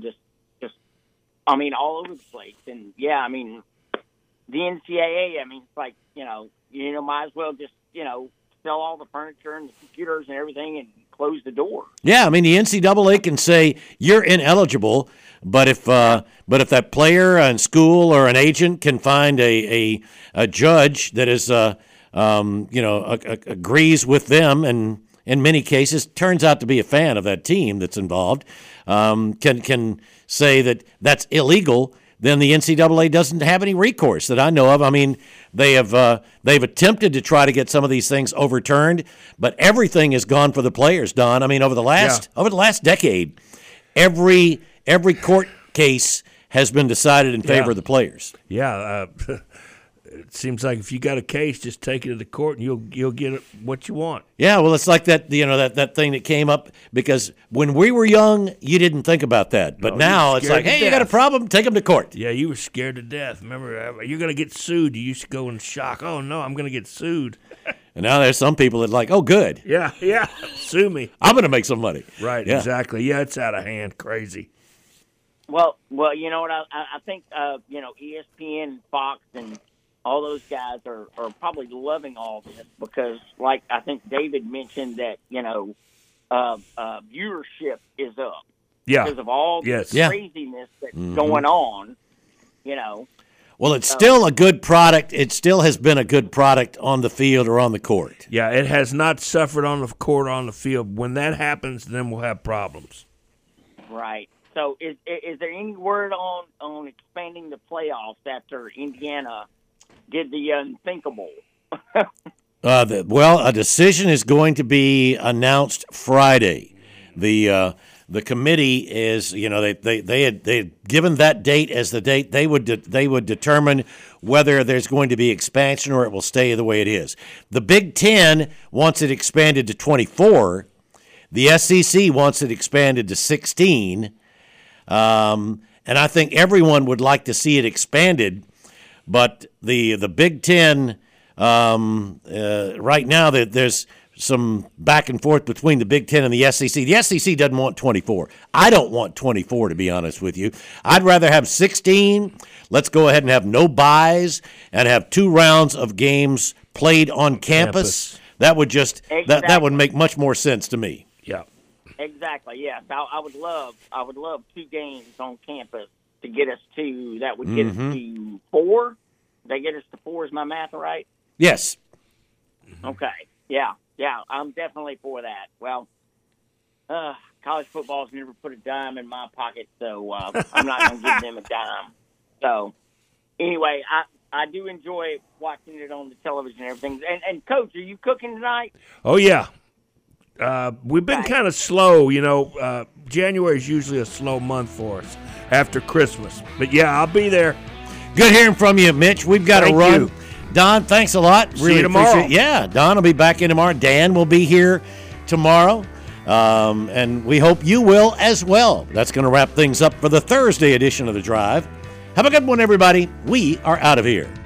all over the place. And yeah, I mean, the NCAA, I mean, it's like, might as well just, sell all the furniture and the computers and everything and close the door. Yeah, I mean, the NCAA can say you're ineligible, but if that player in school or an agent can find a judge that is agrees with them and in many cases turns out to be a fan of that team that's involved, can say that that's illegal, then the NCAA doesn't have any recourse that I know of. I mean, they've attempted to try to get some of these things overturned, but everything is gone for the players, Don. I mean, over the last decade, every court case has been decided in favor of the players. Yeah, it seems like if you got a case, just take it to the court and you'll get what you want. Yeah, well, it's like that that thing that came up because when we were young, you didn't think about that, but now it's like, hey, you got a problem, take them to court. Yeah, you were scared to death. Remember, you're going to get sued. You used to go in shock. Oh no, I'm going to get sued. And now there's some people that are like, oh, good. Yeah, sue me. I'm going to make some money. Right, yeah. Exactly. Yeah, it's out of hand, crazy. Well, you know what? I think ESPN and Fox and all those guys are probably loving all this because, like I think David mentioned that, viewership is up because of all the craziness that's going on, Well, it's still a good product. It still has been a good product on the field or on the court. Yeah, it has not suffered on the court or on the field. When that happens, then we'll have problems. Right. So is there any word on expanding the playoffs after Indiana did the unthinkable? A decision is going to be announced Friday. The committee is, they had given that date as the date they would determine whether there's going to be expansion or it will stay the way it is. The Big Ten wants it expanded to 24. The SEC wants it expanded to 16. and I think everyone would like to see it expanded. But the Big Ten right now, there's some back and forth between the Big Ten and the SEC. The SEC doesn't want 24. I don't want 24, to be honest with you. I'd rather have 16. Let's go ahead and have no byes and have 2 rounds of games played on campus. That would just that would make much more sense to me. Yeah. Exactly. Yes, I would love 2 games on campus to get us to that would get us to 4. They get us to 4. Is my math right? Yes. Okay. Yeah, I'm definitely for that. Well, college football's never put a dime in my pocket, so I'm not going to give them a dime. So, anyway, I do enjoy watching it on the television and everything. And Coach, are you cooking tonight? Oh, yeah. We've been kind of slow, January is usually a slow month for us after Christmas. But, yeah, I'll be there. Good hearing from you, Mitch. We've got to run. Don, thanks a lot. See you tomorrow. Yeah, Don will be back in tomorrow. Dan will be here tomorrow. And we hope you will as well. That's going to wrap things up for the Thursday edition of The Drive. Have a good one, everybody. We are out of here.